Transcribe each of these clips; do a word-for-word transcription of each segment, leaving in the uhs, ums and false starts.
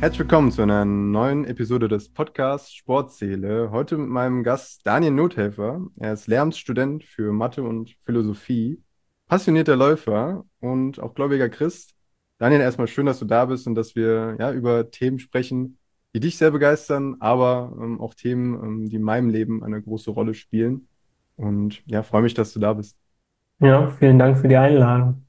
Herzlich willkommen zu einer neuen Episode des Podcasts Sportseele. Heute mit meinem Gast Daniel Nothelfer. Er ist Lehramtsstudent für Mathe und Philosophie, passionierter Läufer und auch gläubiger Christ. Daniel, erstmal schön, dass du da bist und dass wir ja über Themen sprechen, die dich sehr begeistern, aber ähm, auch Themen, ähm, die in meinem Leben eine große Rolle spielen. Und ja, freue mich, dass du da bist. Ja, vielen Dank für die Einladung.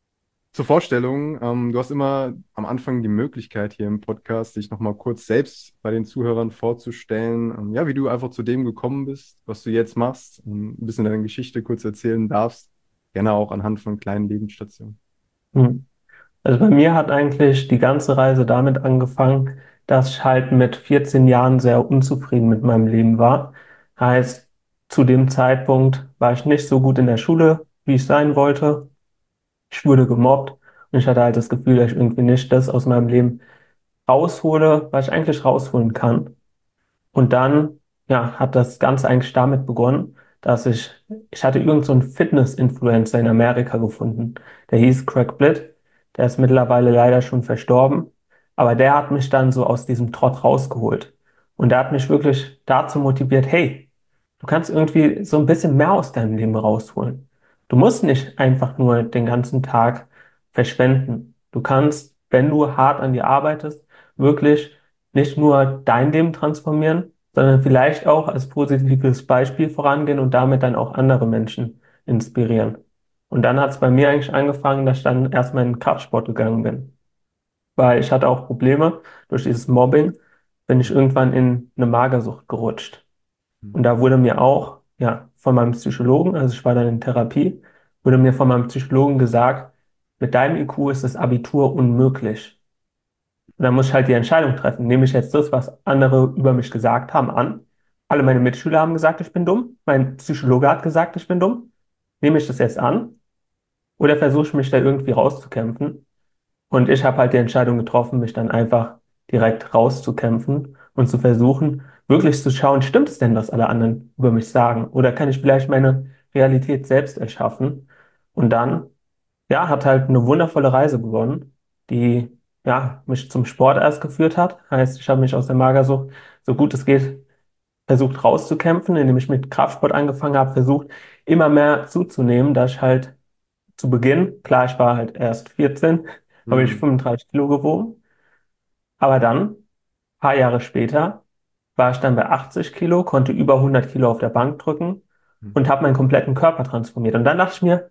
Zur Vorstellung, ähm, du hast immer am Anfang die Möglichkeit hier im Podcast, dich nochmal kurz selbst bei den Zuhörern vorzustellen, ähm, ja, wie du einfach zu dem gekommen bist, was du jetzt machst, ähm, ein bisschen deine Geschichte kurz erzählen darfst, gerne auch anhand von kleinen Lebensstationen. Hm. Also bei mir hat eigentlich die ganze Reise damit angefangen, dass ich halt mit vierzehn Jahren sehr unzufrieden mit meinem Leben war. Heißt, zu dem Zeitpunkt war ich nicht so gut in der Schule, wie ich sein wollte. Ich wurde gemobbt und ich hatte halt das Gefühl, dass ich irgendwie nicht das aus meinem Leben raushole, was ich eigentlich rausholen kann. Und dann, ja, hat das Ganze eigentlich damit begonnen, dass ich, ich hatte irgend so einen Fitness-Influencer in Amerika gefunden. Der hieß Craig Blitt. Der ist mittlerweile leider schon verstorben. Aber der hat mich dann so aus diesem Trott rausgeholt. Und der hat mich wirklich dazu motiviert, hey, du kannst irgendwie so ein bisschen mehr aus deinem Leben rausholen. Du musst nicht einfach nur den ganzen Tag verschwenden. Du kannst, wenn du hart an dir arbeitest, wirklich nicht nur dein Leben transformieren, sondern vielleicht auch als positives Beispiel vorangehen und damit dann auch andere Menschen inspirieren. Und dann hat es bei mir eigentlich angefangen, dass ich dann erstmal in den Kraftsport gegangen bin, weil ich hatte auch Probleme. Durch dieses Mobbing bin ich irgendwann in eine Magersucht gerutscht. Und da wurde mir auch, ja, von meinem Psychologen, also ich war dann in Therapie, wurde mir von meinem Psychologen gesagt, mit deinem I Q ist das Abitur unmöglich. Und dann muss ich halt die Entscheidung treffen. Nehme ich jetzt das, was andere über mich gesagt haben, an? Alle meine Mitschüler haben gesagt, ich bin dumm. Mein Psychologe hat gesagt, ich bin dumm. Nehme ich das jetzt an? Oder versuche ich mich da irgendwie rauszukämpfen? Und ich habe halt die Entscheidung getroffen, mich dann einfach direkt rauszukämpfen und zu versuchen, wirklich zu schauen, stimmt es denn, was alle anderen über mich sagen? Oder kann ich vielleicht meine Realität selbst erschaffen? Und dann ja, hat halt eine wundervolle Reise begonnen, die ja, mich zum Sport erst geführt hat. Heißt, ich habe mich aus der Magersucht so gut es geht versucht rauszukämpfen, indem ich mit Kraftsport angefangen habe, versucht immer mehr zuzunehmen, da ich halt zu Beginn, klar, ich war halt erst vierzehn, habe ich Mhm. fünfunddreißig Kilo gewogen, aber dann, ein paar Jahre später, war ich dann bei achtzig Kilo, konnte über hundert Kilo auf der Bank drücken und habe meinen kompletten Körper transformiert. Und dann dachte ich mir,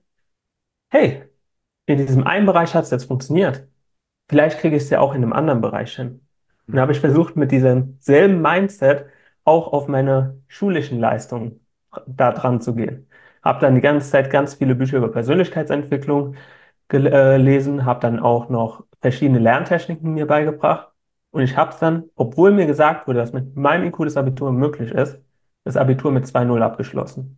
hey, in diesem einen Bereich hat es jetzt funktioniert. Vielleicht kriege ich es ja auch in einem anderen Bereich hin. Und da habe ich versucht, mit diesem selben Mindset auch auf meine schulischen Leistungen da dran zu gehen. Habe dann die ganze Zeit ganz viele Bücher über Persönlichkeitsentwicklung gelesen, habe dann auch noch verschiedene Lerntechniken mir beigebracht. Und ich habe es dann, obwohl mir gesagt wurde, dass mit meinem I Q das Abitur möglich ist, das Abitur mit zwei Komma null abgeschlossen.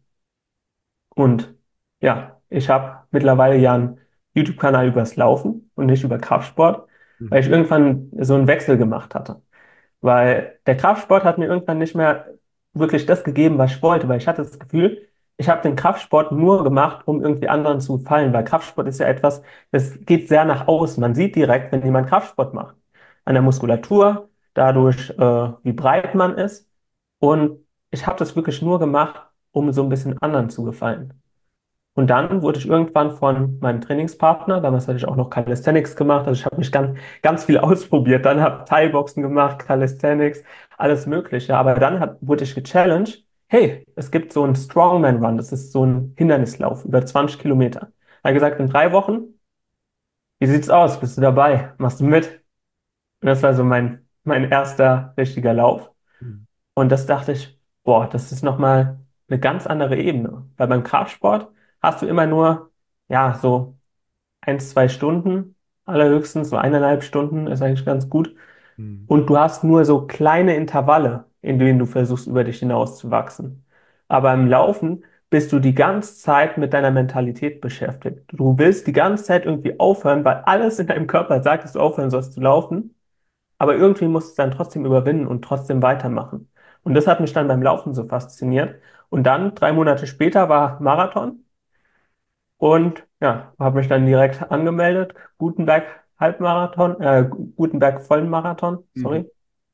Und ja, ich habe mittlerweile ja einen YouTube-Kanal übers Laufen und nicht über Kraftsport, weil ich Mhm. irgendwann so einen Wechsel gemacht hatte. Weil der Kraftsport hat mir irgendwann nicht mehr wirklich das gegeben, was ich wollte, weil ich hatte das Gefühl, ich habe den Kraftsport nur gemacht, um irgendwie anderen zu gefallen, weil Kraftsport ist ja etwas, das geht sehr nach außen. Man sieht direkt, wenn jemand Kraftsport macht, an der Muskulatur, dadurch, äh, wie breit man ist. Und ich habe das wirklich nur gemacht, um so ein bisschen anderen zu gefallen. Und dann wurde ich irgendwann von meinem Trainingspartner, damals hatte ich auch noch Calisthenics gemacht, also ich habe mich ganz, ganz viel ausprobiert, dann habe Thai-Boxen gemacht, Calisthenics, alles Mögliche. Aber dann hat, wurde ich gechallenged, hey, es gibt so einen Strongman Run, das ist so ein Hindernislauf über zwanzig Kilometer. Er hat gesagt, in drei Wochen, wie sieht's aus? Bist du dabei? Machst du mit? Und das war so mein, mein erster richtiger Lauf. Mhm. Und das dachte ich, boah, das ist nochmal eine ganz andere Ebene. Weil beim Kraftsport hast du immer nur, ja, so eins, zwei Stunden, allerhöchstens so eineinhalb Stunden ist eigentlich ganz gut. Mhm. Und du hast nur so kleine Intervalle, in denen du versuchst, über dich hinauszuwachsen. Aber im Laufen bist du die ganze Zeit mit deiner Mentalität beschäftigt. Du willst die ganze Zeit irgendwie aufhören, weil alles in deinem Körper sagt, dass du aufhören sollst zu laufen. Aber irgendwie musst du es dann trotzdem überwinden und trotzdem weitermachen. Und das hat mich dann beim Laufen so fasziniert. Und dann, drei Monate später, war Marathon und ja, habe mich dann direkt angemeldet. Gutenberg Halbmarathon, äh, Gutenberg Vollmarathon, Mhm. sorry.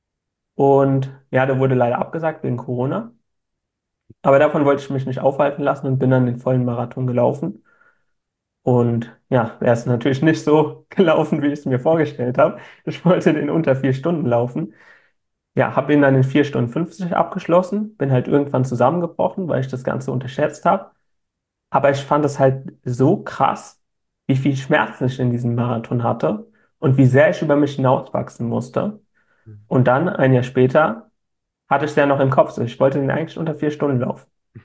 Und ja, der wurde leider abgesagt wegen Corona. Aber davon wollte ich mich nicht aufhalten lassen und bin dann den vollen Marathon gelaufen. Und ja, er ist natürlich nicht so gelaufen, wie ich es mir vorgestellt habe. Ich wollte den unter vier Stunden laufen. Ja, habe ihn dann in vier Stunden fünfzig abgeschlossen, bin halt irgendwann zusammengebrochen, weil ich das Ganze unterschätzt habe. Aber ich fand es halt so krass, wie viel Schmerzen ich in diesem Marathon hatte und wie sehr ich über mich hinauswachsen musste. Und dann, ein Jahr später, hatte ich es ja noch im Kopf. So, ich wollte den eigentlich unter vier Stunden laufen.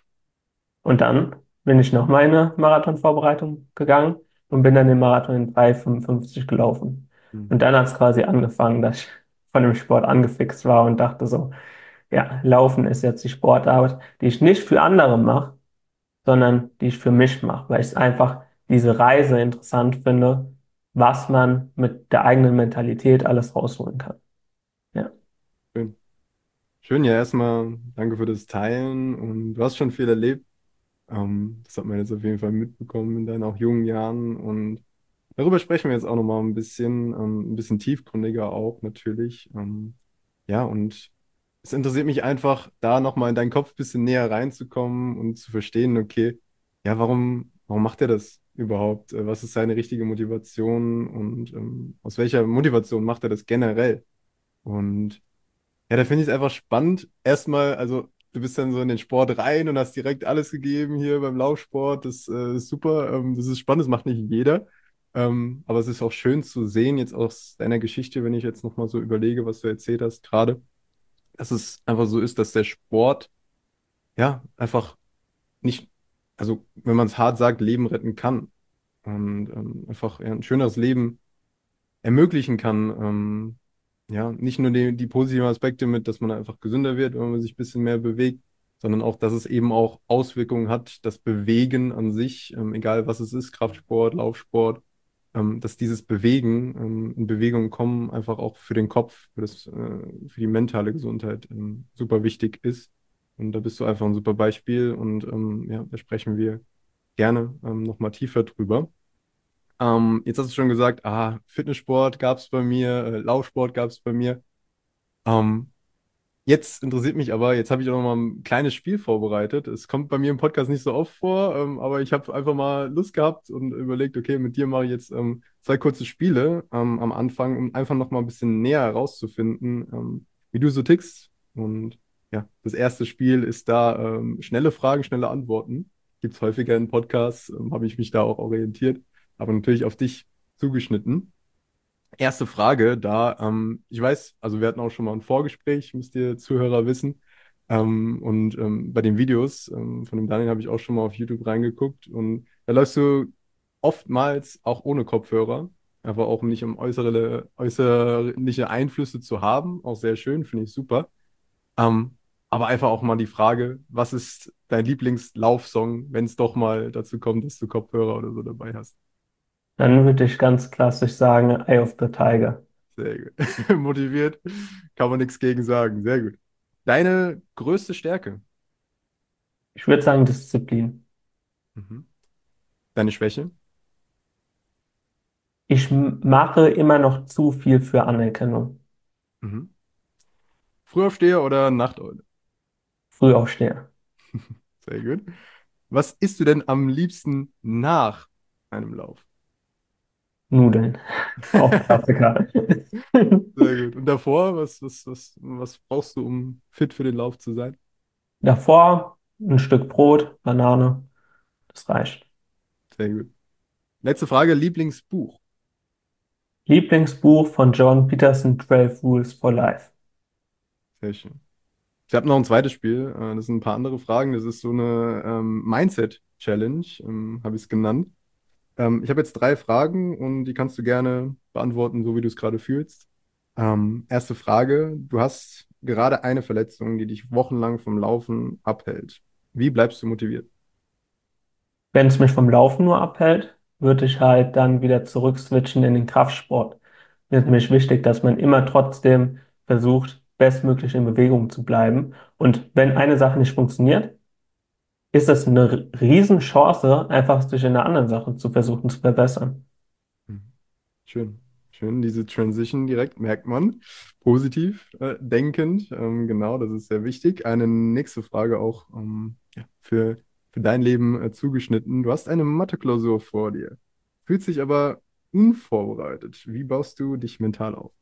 Und dann bin ich noch meine Marathonvorbereitung gegangen und bin dann den Marathon in drei fünfundfünfzig gelaufen. Mhm. Und dann hat es quasi angefangen, dass ich von dem Sport angefixt war und dachte so, ja, Laufen ist jetzt die Sportart, die ich nicht für andere mache, sondern die ich für mich mache, weil ich einfach diese Reise interessant finde, was man mit der eigenen Mentalität alles rausholen kann. Ja. Schön. Schön, ja, erstmal danke für das Teilen und du hast schon viel erlebt. Ähm, das hat man jetzt auf jeden Fall mitbekommen in deinen auch jungen Jahren und darüber sprechen wir jetzt auch nochmal ein bisschen, ähm, ein bisschen tiefgründiger auch natürlich. Ähm, ja, und es interessiert mich einfach, da nochmal in deinen Kopf ein bisschen näher reinzukommen und zu verstehen, okay, ja, warum, warum macht er das überhaupt? Äh, Was ist seine richtige Motivation und ähm, aus welcher Motivation macht er das generell? Und ja, da finde ich es einfach spannend. Erstmal, also du bist dann so in den Sport rein und hast direkt alles gegeben hier beim Laufsport. Das äh, ist super. Ähm, das ist spannend, das macht nicht jeder. Ähm, aber es ist auch schön zu sehen, jetzt aus deiner Geschichte, wenn ich jetzt nochmal so überlege, was du erzählt hast, gerade, dass es einfach so ist, dass der Sport ja einfach nicht, also wenn man es hart sagt, Leben retten kann. Und ähm, einfach ja, ein schöneres Leben ermöglichen kann. Ähm, ja, nicht nur die, die positiven Aspekte mit, dass man einfach gesünder wird, wenn man sich ein bisschen mehr bewegt, sondern auch, dass es eben auch Auswirkungen hat, das Bewegen an sich, ähm, egal was es ist, Kraftsport, Laufsport, ähm, dass dieses Bewegen, ähm, in Bewegung kommen, einfach auch für den Kopf, für das, äh, für die mentale Gesundheit ähm, super wichtig ist. Und da bist du einfach ein super Beispiel und ähm, ja, da sprechen wir gerne ähm, nochmal tiefer drüber. Ähm, jetzt hast du schon gesagt, ah, Fitnesssport gab es bei mir, äh, Laufsport gab es bei mir. Ähm, Jetzt interessiert mich aber, jetzt habe ich auch noch mal ein kleines Spiel vorbereitet. Es kommt bei mir im Podcast nicht so oft vor, ähm, aber ich habe einfach mal Lust gehabt und überlegt, okay, mit dir mache ich jetzt ähm, zwei kurze Spiele ähm, am Anfang, um einfach noch mal ein bisschen näher herauszufinden, ähm, wie du so tickst. Und ja, das erste Spiel ist da ähm, schnelle Fragen, schnelle Antworten. Gibt es häufiger in Podcasts, ähm, habe ich mich da auch orientiert, aber natürlich auf dich zugeschnitten. Erste Frage da. Ähm, ich weiß, also wir hatten auch schon mal ein Vorgespräch, müsst ihr Zuhörer wissen. Ähm, und ähm, bei den Videos ähm, von dem Daniel habe ich auch schon mal auf YouTube reingeguckt. Und da läufst du oftmals auch ohne Kopfhörer, aber auch nicht um äußere, äußerliche Einflüsse zu haben. Auch sehr schön, finde ich super. Ähm, aber einfach auch mal die Frage, was ist dein Lieblingslaufsong, wenn es doch mal dazu kommt, dass du Kopfhörer oder so dabei hast? Dann würde ich ganz klassisch sagen, Eye of the Tiger. Sehr gut. Motiviert, kann man nichts gegen sagen. Sehr gut. Deine größte Stärke? Ich würde sagen Disziplin. Mhm. Deine Schwäche? Ich m- mache immer noch zu viel für Anerkennung. Mhm. Frühaufsteher oder Nachteule? Frühaufsteher. Sehr gut. Was isst du denn am liebsten nach einem Lauf? Nudeln. Auch Klassiker. Sehr gut. Und davor, was, was, was, was brauchst du, um fit für den Lauf zu sein? Davor ein Stück Brot, Banane. Das reicht. Sehr gut. Letzte Frage, Lieblingsbuch? Lieblingsbuch von Jordan Peterson, zwölf Rules for Life. Sehr schön. Ich habe noch ein zweites Spiel. äh, Das sind ein paar andere Fragen. Das ist so eine ähm, Mindset-Challenge, ähm, habe ich es genannt. Ähm, ich habe jetzt drei Fragen und die kannst du gerne beantworten, so wie du es gerade fühlst. Ähm, erste Frage: Du hast gerade eine Verletzung, die dich wochenlang vom Laufen abhält. Wie bleibst du motiviert? Wenn es mich vom Laufen nur abhält, würde ich halt dann wieder zurück switchen in den Kraftsport. Mir ist nämlich wichtig, dass man immer trotzdem versucht, bestmöglich in Bewegung zu bleiben. Und wenn eine Sache nicht funktioniert, ist das eine R- Riesenchance, einfach sich in einer anderen Sache zu versuchen zu verbessern. Mhm. Schön. Schön, diese Transition direkt merkt man. Positiv äh, denkend, ähm, genau, das ist sehr wichtig. Eine nächste Frage auch ähm, ja, für, für dein Leben äh, zugeschnitten. Du hast eine Mathe-Klausur vor dir, fühlst dich aber unvorbereitet. Wie baust du dich mental auf?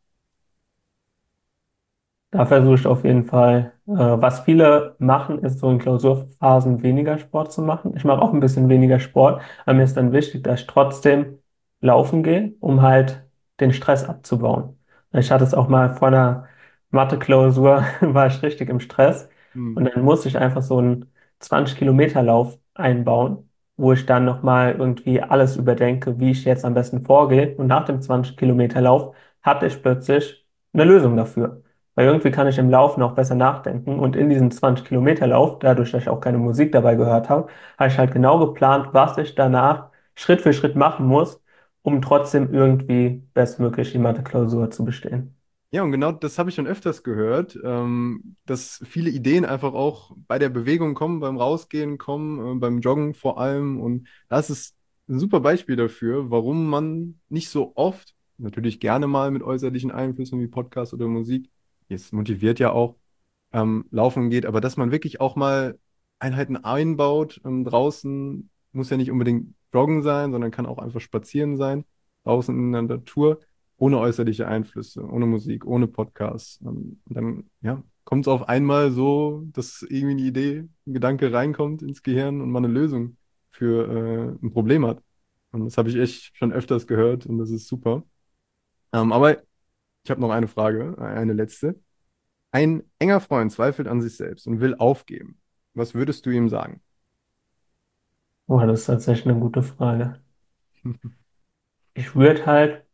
Da versuche ich auf jeden Fall, äh, was viele machen, ist so in Klausurphasen weniger Sport zu machen. Ich mache auch ein bisschen weniger Sport, aber mir ist dann wichtig, dass ich trotzdem laufen gehe, um halt den Stress abzubauen. Ich hatte es auch mal vor einer Mathe-Klausur, war ich richtig im Stress und Hm. dann musste ich einfach so einen zwanzig Kilometer Lauf einbauen, wo ich dann nochmal irgendwie alles überdenke, wie ich jetzt am besten vorgehe. Und nach dem zwanzig Kilometer Lauf hatte ich plötzlich eine Lösung dafür. Weil irgendwie kann ich im Laufen auch besser nachdenken. Und in diesem zwanzig Kilometer Lauf, dadurch, dass ich auch keine Musik dabei gehört habe, habe ich halt genau geplant, was ich danach Schritt für Schritt machen muss, um trotzdem irgendwie bestmöglich die Mathe-Klausur zu bestehen. Ja, und genau das habe ich schon öfters gehört, ähm, dass viele Ideen einfach auch bei der Bewegung kommen, beim Rausgehen kommen, äh, beim Joggen vor allem. Und das ist ein super Beispiel dafür, warum man nicht so oft, natürlich gerne mal mit äußerlichen Einflüssen wie Podcast oder Musik, es motiviert ja auch, ähm, laufen geht, aber dass man wirklich auch mal Einheiten einbaut, ähm, draußen, muss ja nicht unbedingt joggen sein, sondern kann auch einfach spazieren sein, draußen in der Natur ohne äußerliche Einflüsse, ohne Musik, ohne Podcast. Ähm, Und dann, ja, kommt es auf einmal so, dass irgendwie eine Idee, ein Gedanke reinkommt ins Gehirn und man eine Lösung für äh, ein Problem hat. Und das habe ich echt schon öfters gehört und das ist super. Ähm, aber ich habe noch eine Frage, äh, eine letzte. Ein enger Freund zweifelt an sich selbst und will aufgeben. Was würdest du ihm sagen? Oh, das ist tatsächlich eine gute Frage. Ich würde halt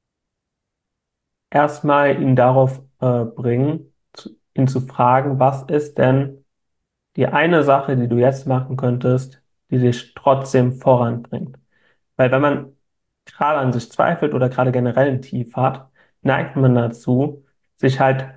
erstmal ihn darauf äh, bringen, zu, ihn zu fragen, was ist denn die eine Sache, die du jetzt machen könntest, die dich trotzdem voranbringt? Weil wenn man gerade an sich zweifelt oder gerade generell ein Tief hat, neigt man dazu, sich halt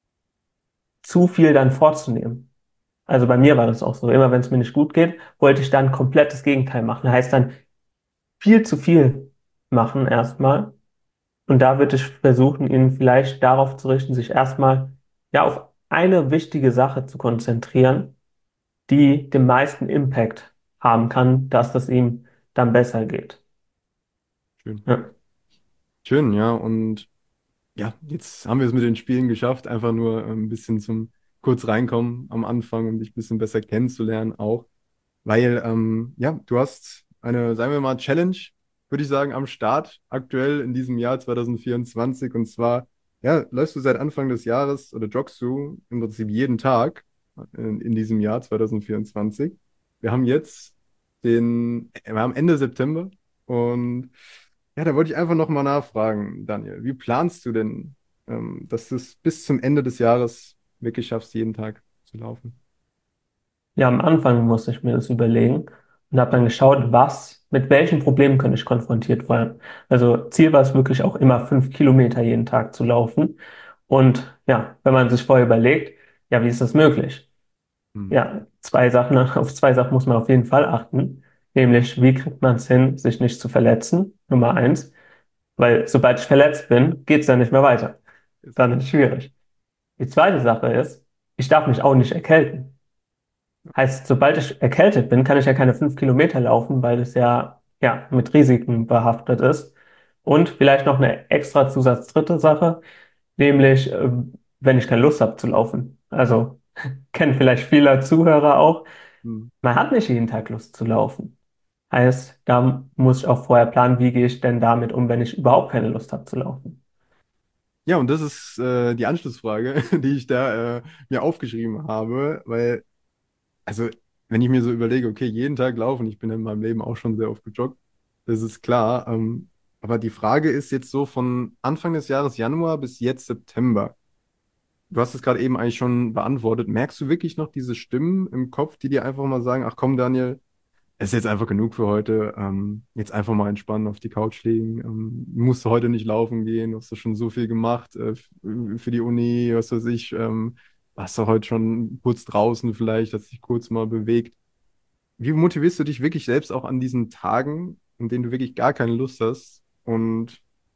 zu viel dann vorzunehmen. Also bei mir war das auch so. Immer wenn es mir nicht gut geht, wollte ich dann komplett das Gegenteil machen. Heißt dann viel zu viel machen erstmal. Und da würde ich versuchen, ihn vielleicht darauf zu richten, sich erstmal ja auf eine wichtige Sache zu konzentrieren, die den meisten Impact haben kann, dass das ihm dann besser geht. Schön. Ja. Schön, ja. Und ja, jetzt haben wir es mit den Spielen geschafft. Einfach nur äh, ein bisschen zum kurz reinkommen am Anfang, um dich ein bisschen besser kennenzulernen auch. Weil, ähm, ja, du hast eine, sagen wir mal, Challenge, würde ich sagen, am Start aktuell in diesem Jahr zwanzig vierundzwanzig. Und zwar, ja, läufst du seit Anfang des Jahres oder joggst du im Prinzip jeden Tag in, in diesem Jahr zwanzig vierundzwanzig. Wir haben jetzt den, wir haben Ende September und ja, da wollte ich einfach nochmal nachfragen, Daniel, wie planst du denn, ähm, dass du es bis zum Ende des Jahres wirklich schaffst, jeden Tag zu laufen? Ja, am Anfang musste ich mir das überlegen und habe dann geschaut, was, mit welchen Problemen könnte ich konfrontiert werden. Also Ziel war es wirklich auch immer fünf Kilometer jeden Tag zu laufen. Und ja, wenn man sich vorher überlegt, ja, wie ist das möglich? Hm. Ja, zwei Sachen, auf zwei Sachen muss man auf jeden Fall achten. Nämlich, wie kriegt man es hin, sich nicht zu verletzen? Nummer eins. Weil sobald ich verletzt bin, geht es dann nicht mehr weiter. Ist Dann ist es schwierig. Die zweite Sache ist, ich darf mich auch nicht erkälten. Heißt, sobald ich erkältet bin, kann ich ja keine fünf Kilometer laufen, weil das ja, ja mit Risiken behaftet ist. Und vielleicht noch eine extra Zusatz dritte Sache, nämlich, äh, wenn ich keine Lust habe zu laufen. Also, kennen vielleicht viele Zuhörer auch. hm. Man hat nicht jeden Tag Lust zu laufen. Heißt, da muss ich auch vorher planen, wie gehe ich denn damit um, wenn ich überhaupt keine Lust habe zu laufen. Ja, und das ist äh, die Anschlussfrage, die ich da äh, mir aufgeschrieben habe, weil, also, wenn ich mir so überlege, okay, jeden Tag laufen, ich bin in meinem Leben auch schon sehr oft gejoggt, das ist klar. Ähm, aber die Frage ist jetzt so von Anfang des Jahres Januar bis jetzt September. Du hast es gerade eben eigentlich schon beantwortet. Merkst du wirklich noch diese Stimmen im Kopf, die dir einfach mal sagen, ach komm, Daniel, es ist jetzt einfach genug für heute. Ähm, jetzt einfach mal entspannen, auf die Couch liegen. Ähm, musst du heute nicht laufen gehen, du hast du schon so viel gemacht äh, f- für die Uni, was weiß ich. Ähm, warst du heute schon kurz draußen vielleicht, hast dich kurz mal bewegt. Wie motivierst du dich wirklich selbst auch an diesen Tagen, in denen du wirklich gar keine Lust hast und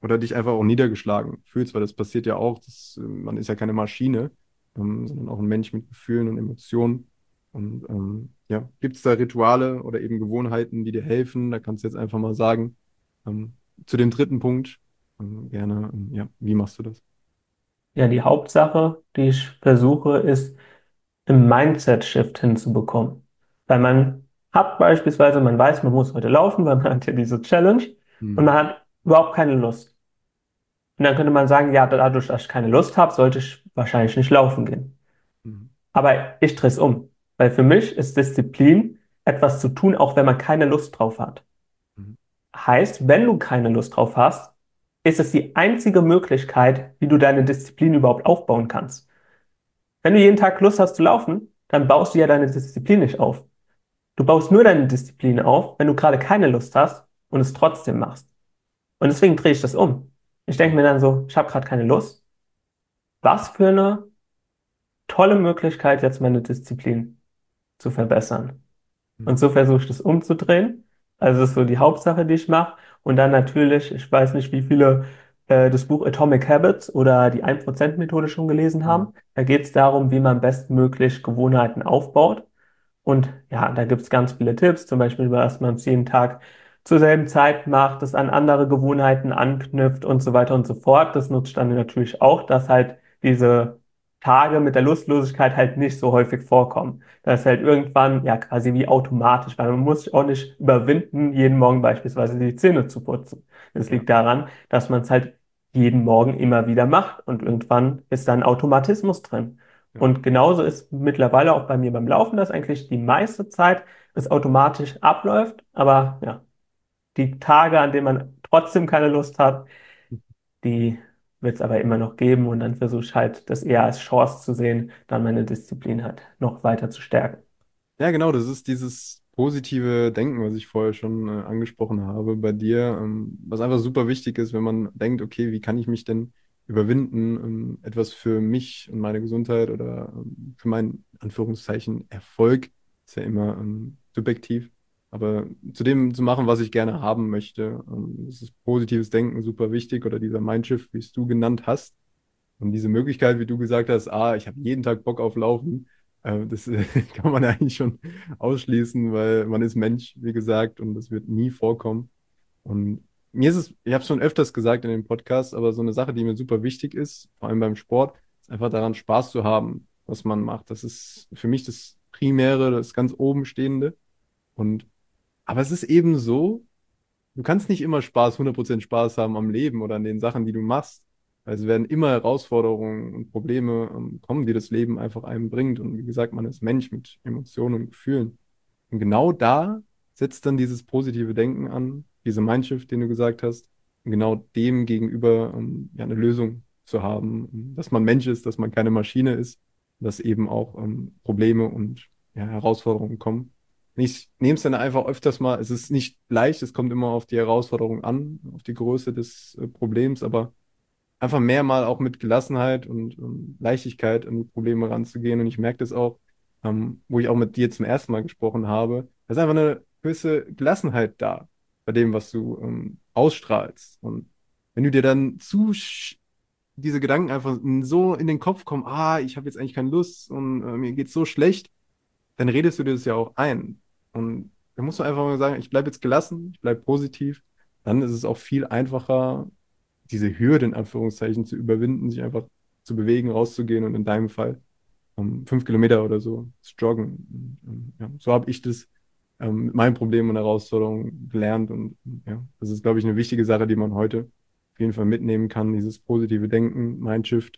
oder dich einfach auch niedergeschlagen fühlst, weil das passiert ja auch, das, äh, man ist ja keine Maschine, ähm, sondern auch ein Mensch mit Gefühlen und Emotionen. Und ähm, ja, gibt es da Rituale oder eben Gewohnheiten, die dir helfen? Da kannst du jetzt einfach mal sagen. Ähm, zu dem dritten Punkt, ähm, gerne, ähm, ja, wie machst du das? Ja, die Hauptsache, die ich versuche, ist, im Mindset-Shift hinzubekommen. Weil man hat beispielsweise, man weiß, man muss heute laufen, weil man hat ja diese Challenge und man Mhm. hat überhaupt keine Lust. Und dann könnte man sagen, ja, dadurch, dass ich keine Lust habe, sollte ich wahrscheinlich nicht laufen gehen. Mhm. Aber ich drehe es um. Weil für mich ist Disziplin etwas zu tun, auch wenn man keine Lust drauf hat. Mhm. Heißt, wenn du keine Lust drauf hast, ist es die einzige Möglichkeit, wie du deine Disziplin überhaupt aufbauen kannst. Wenn du jeden Tag Lust hast zu laufen, dann baust du ja deine Disziplin nicht auf. Du baust nur deine Disziplin auf, wenn du gerade keine Lust hast und es trotzdem machst. Und deswegen drehe ich das um. Ich denke Mhm. mir dann so, ich habe gerade keine Lust. Was für eine tolle Möglichkeit, jetzt meine Disziplin zu verbessern. Und Mhm. so versuche ich das umzudrehen. Also das ist so die Hauptsache, die ich mache. Und dann natürlich, ich weiß nicht, wie viele äh, das Buch Atomic Habits oder die ein Prozent Methode schon gelesen Mhm. haben. Da geht es darum, wie man bestmöglich Gewohnheiten aufbaut. Und ja, da gibt es ganz viele Tipps, zum Beispiel, dass man es jeden Tag zur selben Zeit macht, das an andere Gewohnheiten anknüpft und so weiter und so fort. Das nutzt dann natürlich auch, dass halt diese Tage mit der Lustlosigkeit halt nicht so häufig vorkommen. Das ist halt irgendwann ja quasi wie automatisch, weil man muss sich auch nicht überwinden, jeden Morgen beispielsweise die Zähne zu putzen. Das Ja, liegt daran, dass man es halt jeden Morgen immer wieder macht und irgendwann ist dann Automatismus drin. ja. Und genauso ist mittlerweile auch bei mir beim Laufen, dass eigentlich die meiste Zeit es automatisch abläuft. Aber ja, die Tage, an denen man trotzdem keine Lust hat, die wird es aber immer noch geben. Und dann versuche ich halt, das eher als Chance zu sehen, dann meine Disziplin halt noch weiter zu stärken. Ja, genau, das ist dieses positive Denken, was ich vorher schon äh, angesprochen habe bei dir, ähm, was einfach super wichtig ist, wenn man denkt, okay, wie kann ich mich denn überwinden, ähm, etwas für mich und meine Gesundheit oder ähm, für meinen, Anführungszeichen, Erfolg, ist ja immer ähm, subjektiv, aber zu dem zu machen, was ich gerne haben möchte. Ähm, das ist positives Denken super wichtig oder dieser Mindshift, wie es du genannt hast. Und diese Möglichkeit, wie du gesagt hast, ah, ich habe jeden Tag Bock auf Laufen, äh, das äh, kann man eigentlich schon ausschließen, weil man ist Mensch, wie gesagt, und das wird nie vorkommen. Und mir ist es, ich habe es schon öfters gesagt in dem Podcast, aber so eine Sache, die mir super wichtig ist, vor allem beim Sport, ist einfach daran Spaß zu haben, was man macht. Das ist für mich das Primäre, das ganz oben Stehende. Und, aber es ist eben so, du kannst nicht immer Spaß, hundert Prozent Spaß haben am Leben oder an den Sachen, die du machst. Weil es werden immer Herausforderungen und Probleme ähm, kommen, die das Leben einfach einem bringt. Und wie gesagt, man ist Mensch mit Emotionen und Gefühlen. Und genau da setzt dann dieses positive Denken an, diese Mindshift, den du gesagt hast, und genau dem gegenüber ähm, ja, eine Lösung zu haben, dass man Mensch ist, dass man keine Maschine ist, dass eben auch ähm, Probleme und ja, Herausforderungen kommen. Ich nehme es dann einfach öfters mal, es ist nicht leicht, es kommt immer auf die Herausforderung an, auf die Größe des äh, Problems, aber einfach mehr mal auch mit Gelassenheit und ähm, Leichtigkeit an die Probleme ranzugehen. Und ich merke das auch, ähm, wo ich auch mit dir zum ersten Mal gesprochen habe, da ist einfach eine gewisse Gelassenheit da bei dem, was du ähm, ausstrahlst. Und wenn du dir dann zu sch- diese Gedanken einfach so in den Kopf kommen, ah, ich habe jetzt eigentlich keine Lust und äh, mir geht's so schlecht, dann redest du dir das ja auch ein. Und dann musst du einfach mal sagen, ich bleibe jetzt gelassen, ich bleibe positiv. Dann ist es auch viel einfacher, diese Hürde in Anführungszeichen zu überwinden, sich einfach zu bewegen, rauszugehen und in deinem Fall ähm, fünf Kilometer oder so zu joggen. Und, ähm, ja, so habe ich das ähm, mit meinen Problemen und Herausforderungen gelernt. Und ja, das ist, glaube ich, eine wichtige Sache, die man heute auf jeden Fall mitnehmen kann, dieses positive Denken, Mindshift,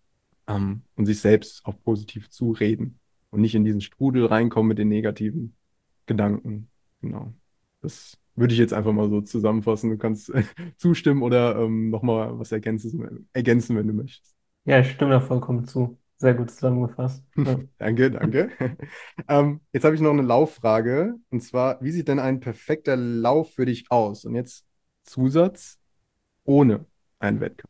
ähm, und sich selbst auch positiv zureden und nicht in diesen Strudel reinkommen mit den negativen Gedanken. Genau. Das würde ich jetzt einfach mal so zusammenfassen. Du kannst äh, zustimmen oder ähm, nochmal was ergänzen, ergänzen, wenn du möchtest. Ja, ich stimme da vollkommen zu. Sehr gut zusammengefasst. Ja. Danke, danke. Ähm, jetzt habe ich noch eine Lauffrage. Und zwar, wie sieht denn ein perfekter Lauf für dich aus? Und jetzt Zusatz ohne einen Wettkampf.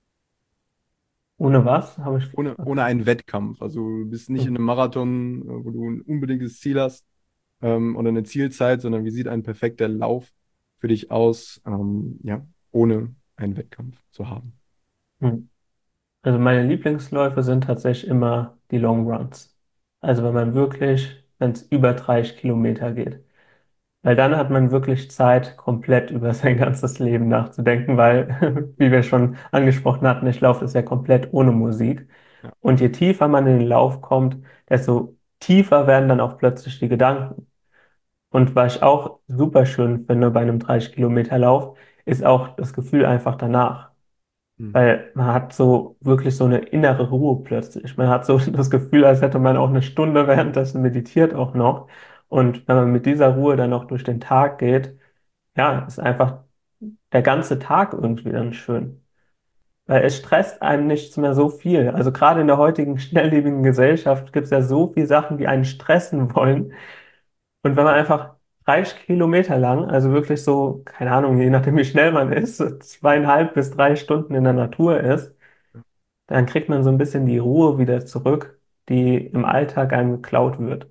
Ohne was habe ich. Ohne, ohne einen Wettkampf. Also du bist nicht in einem Marathon, äh, wo du ein unbedingtes Ziel hast, ähm, oder eine Zielzeit, sondern wie sieht ein perfekter Lauf für dich aus? Ähm, ja, ohne. einen Wettkampf zu haben? Hm. Also meine Lieblingsläufe sind tatsächlich immer die Long Runs. Also wenn man wirklich, wenn es über dreißig Kilometer geht. Weil dann hat man wirklich Zeit, komplett über sein ganzes Leben nachzudenken, weil, wie wir schon angesprochen hatten, ich laufe das ja komplett ohne Musik. Ja. Und je tiefer man in den Lauf kommt, desto tiefer werden dann auch plötzlich die Gedanken. Und was ich auch super schön finde bei einem dreißig Kilometer Lauf, ist auch das Gefühl einfach danach. Mhm. Weil man hat so wirklich so eine innere Ruhe plötzlich. Man hat so das Gefühl, als hätte man auch eine Stunde währenddessen meditiert auch noch. Und wenn man mit dieser Ruhe dann noch durch den Tag geht, ja, ist einfach der ganze Tag irgendwie dann schön. Weil es stresst einem nichts mehr so viel. Also gerade in der heutigen schnelllebigen Gesellschaft gibt es ja so viele Sachen, die einen stressen wollen. Und wenn man einfach dreißig Kilometer lang, also wirklich so, keine Ahnung, je nachdem wie schnell man ist, so zweieinhalb bis drei Stunden in der Natur ist, dann kriegt man so ein bisschen die Ruhe wieder zurück, die im Alltag einem geklaut wird.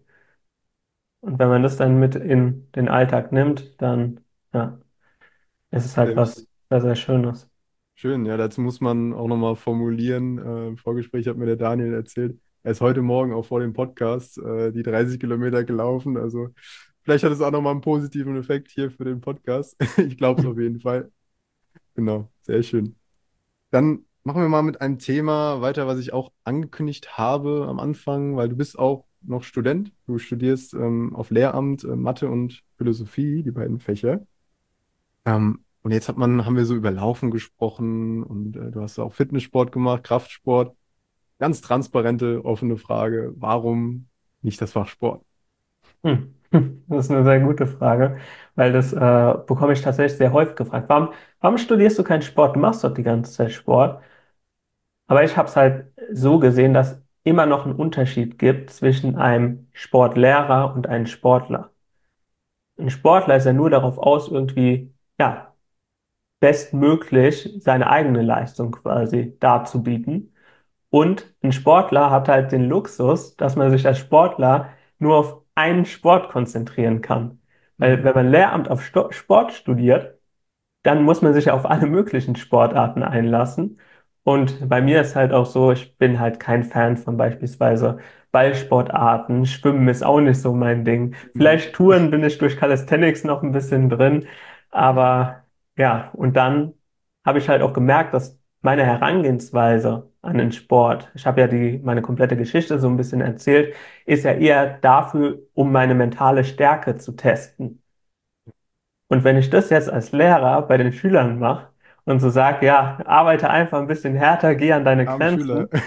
Und wenn man das dann mit in den Alltag nimmt, dann, ja, ist es halt Sehr wichtig. was sehr, sehr Schönes. Schön, ja, dazu muss man auch nochmal formulieren. Äh, im Vorgespräch hat mir der Daniel erzählt, er ist heute Morgen auch vor dem Podcast äh, die dreißig Kilometer gelaufen. Also vielleicht hat es auch nochmal einen positiven Effekt hier für den Podcast. Ich glaube es auf jeden Fall. Genau, sehr schön. Dann machen wir mal mit einem Thema weiter, was ich auch angekündigt habe am Anfang, weil du bist auch noch Student. Du studierst ähm, auf Lehramt äh, Mathe und Philosophie, die beiden Fächer. Ähm, und jetzt hat man, haben wir so über Laufen gesprochen und äh, du hast auch Fitnesssport gemacht, Kraftsport. Ganz transparente, offene Frage. Warum nicht das Fach Sport? Hm. Hm. Das ist eine sehr gute Frage, weil das äh, bekomme ich tatsächlich sehr häufig gefragt. Warum, warum studierst du keinen Sport? Du machst doch die ganze Zeit Sport. Aber ich habe es halt so gesehen, dass immer noch einen Unterschied gibt zwischen einem Sportlehrer und einem Sportler. Ein Sportler ist ja nur darauf aus, irgendwie, ja, bestmöglich seine eigene Leistung quasi darzubieten. Und ein Sportler hat halt den Luxus, dass man sich als Sportler nur auf einen Sport konzentrieren kann. Weil Mhm. wenn man Lehramt auf Sto Sport studiert, dann muss man sich ja auf alle möglichen Sportarten einlassen. Und bei mir ist halt auch so, ich bin halt kein Fan von beispielsweise Ballsportarten. Schwimmen ist auch nicht so mein Ding. Mhm. Vielleicht Touren bin ich durch Calisthenics noch ein bisschen drin. Aber ja, und dann habe ich halt auch gemerkt, dass meine Herangehensweise an den Sport, ich habe ja die, meine komplette Geschichte so ein bisschen erzählt, ist ja eher dafür, um meine mentale Stärke zu testen. Und wenn ich das jetzt als Lehrer bei den Schülern mache und so sage, ja, arbeite einfach ein bisschen härter, geh an deine Arm Schüler. Grenzen,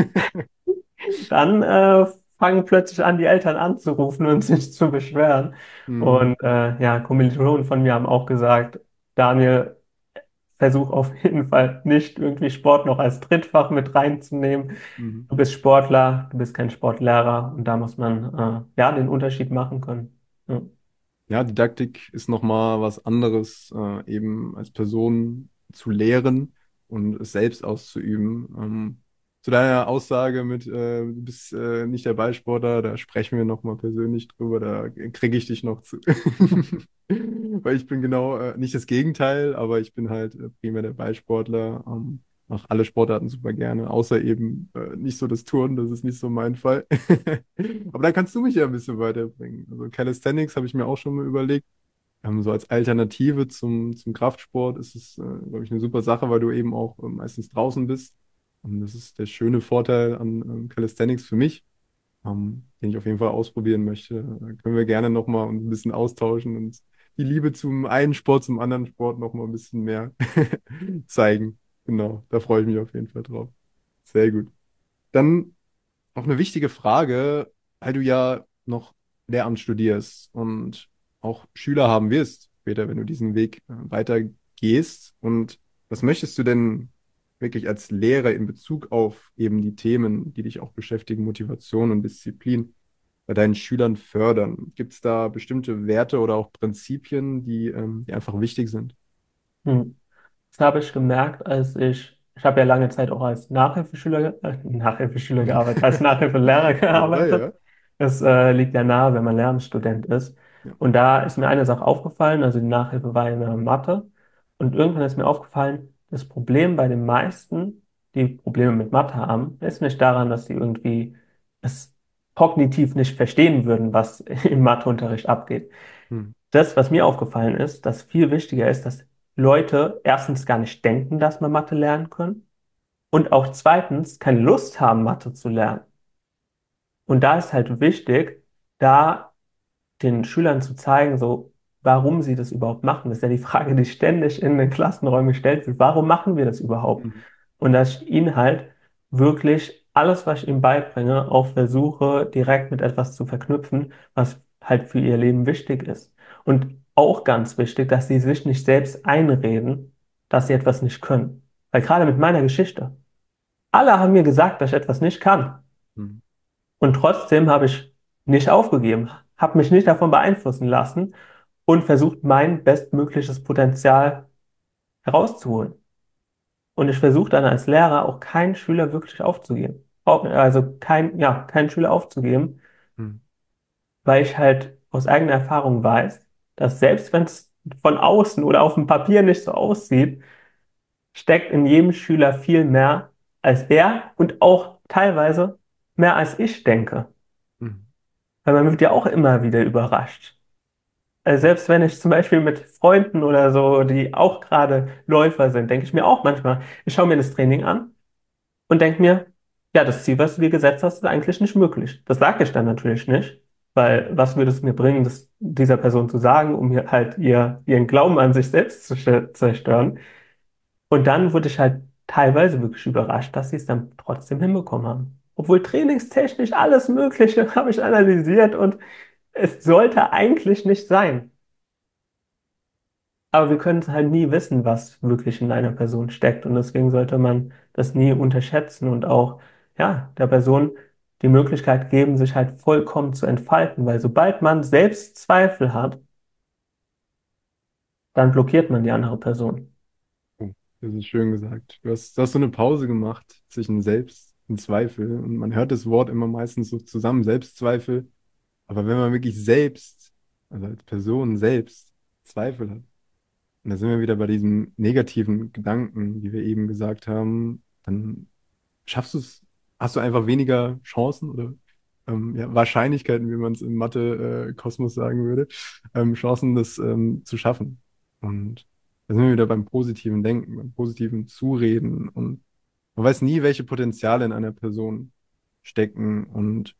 dann äh, fangen plötzlich an, die Eltern anzurufen und sich zu beschweren. Mhm. Und äh, ja, Kommilitonen von mir haben auch gesagt, Daniel, versuch auf jeden Fall nicht irgendwie Sport noch als Drittfach mit reinzunehmen. Mhm. Du bist Sportler, du bist kein Sportlehrer und da muss man äh, ja den Unterschied machen können. Ja. Ja, Didaktik ist nochmal was anderes, äh, eben als Person zu lehren und es selbst auszuüben. Ähm, zu deiner Aussage mit, äh, du bist äh, nicht der Ballsportler, da sprechen wir nochmal persönlich drüber, da kriege ich dich noch zu. Weil ich bin genau äh, nicht das Gegenteil, aber ich bin halt äh, primär der Ballsportler. Ähm, mache alle Sportarten super gerne, außer eben äh, nicht so das Turnen, das ist nicht so mein Fall. Aber da kannst du mich ja ein bisschen weiterbringen. Also Calisthenics habe ich mir auch schon mal überlegt. Ähm, so als Alternative zum, zum Kraftsport ist es, äh, glaube ich, eine super Sache, weil du eben auch äh, meistens draußen bist. Und das ist der schöne Vorteil an ähm, Calisthenics für mich, ähm, den ich auf jeden Fall ausprobieren möchte. Da können wir gerne nochmal ein bisschen austauschen und die Liebe zum einen Sport, zum anderen Sport nochmal ein bisschen mehr zeigen. Genau, da freue ich mich auf jeden Fall drauf. Sehr gut. Dann auch eine wichtige Frage, weil du ja noch Lehramt studierst und auch Schüler haben wirst, später, wenn du diesen Weg äh, weitergehst. Und was möchtest du denn wirklich als Lehrer in Bezug auf eben die Themen, die dich auch beschäftigen, Motivation und Disziplin, bei deinen Schülern fördern? Gibt es da bestimmte Werte oder auch Prinzipien, die, ähm, die einfach wichtig sind? Hm. Das habe ich gemerkt, als ich, ich habe ja lange Zeit auch als Nachhilfeschüler, äh, Nachhilfeschüler gearbeitet, als Nachhilfelehrer Ja, gearbeitet. ja. Das äh, liegt ja nahe, wenn man Lehramtsstudent ist. Ja. Und da ist mir eine Sache aufgefallen, also die Nachhilfe war in der Mathe. Und irgendwann ist mir aufgefallen, das Problem bei den meisten, die Probleme mit Mathe haben, ist nicht daran, dass sie irgendwie es kognitiv nicht verstehen würden, was im Matheunterricht abgeht. Hm. Das, was mir aufgefallen ist, dass viel wichtiger ist, dass Leute erstens gar nicht denken, dass man Mathe lernen können und auch zweitens keine Lust haben, Mathe zu lernen. Und da ist halt wichtig, da den Schülern zu zeigen, so, warum sie das überhaupt machen. Das ist ja die Frage, die ständig in den Klassenräumen gestellt wird. Warum machen wir das überhaupt? Hm. Und dass ich ihnen halt wirklich alles, was ich ihnen beibringe, auch versuche, direkt mit etwas zu verknüpfen, was halt für ihr Leben wichtig ist. Und auch ganz wichtig, dass sie sich nicht selbst einreden, dass sie etwas nicht können. Weil gerade mit meiner Geschichte, alle haben mir gesagt, dass ich etwas nicht kann. Hm. Und trotzdem habe ich nicht aufgegeben, habe mich nicht davon beeinflussen lassen und versucht, mein bestmögliches Potenzial herauszuholen. Und ich versuche dann als Lehrer auch keinen Schüler wirklich aufzugeben. Au- Also kein, ja, keinen Schüler aufzugeben, Hm. weil ich halt aus eigener Erfahrung weiß, dass selbst wenn es von außen oder auf dem Papier nicht so aussieht, steckt in jedem Schüler viel mehr als er und auch teilweise mehr als ich denke. Hm. Weil man wird ja auch immer wieder überrascht. Also selbst wenn ich zum Beispiel mit Freunden oder so, die auch gerade Läufer sind, denke ich mir auch manchmal, ich schaue mir das Training an und denke mir, ja, das Ziel, was du dir gesetzt hast, ist eigentlich nicht möglich. Das sage ich dann natürlich nicht, Hm. weil was würde es mir bringen, das dieser Person zu sagen, um ihr halt ihr, ihren Glauben an sich selbst zu sch- zerstören. Und dann wurde ich halt teilweise wirklich überrascht, dass sie es dann trotzdem hinbekommen haben. Obwohl trainingstechnisch alles Mögliche habe ich analysiert und es sollte eigentlich nicht sein. Aber wir können es halt nie wissen, was wirklich in einer Person steckt. Und deswegen sollte man das nie unterschätzen und auch, ja, der Person die Möglichkeit geben, sich halt vollkommen zu entfalten. Weil sobald man selbst Zweifel hat, dann blockiert man die andere Person. Oh, das ist schön gesagt. Du hast, du hast so eine Pause gemacht zwischen Selbst und Zweifel. Und man hört das Wort immer meistens so zusammen, Selbstzweifel. Aber wenn man wirklich selbst, also als Person selbst, Zweifel hat, und da sind wir wieder bei diesem negativen Gedanken, die wir eben gesagt haben, dann schaffst du es, hast du einfach weniger Chancen oder ähm, ja, Wahrscheinlichkeiten, wie man es im Mathe-Kosmos sagen würde, ähm, Chancen, das ähm, zu schaffen. Und da sind wir wieder beim positiven Denken, beim positiven Zureden. Und man weiß nie, welche Potenziale in einer Person stecken. Und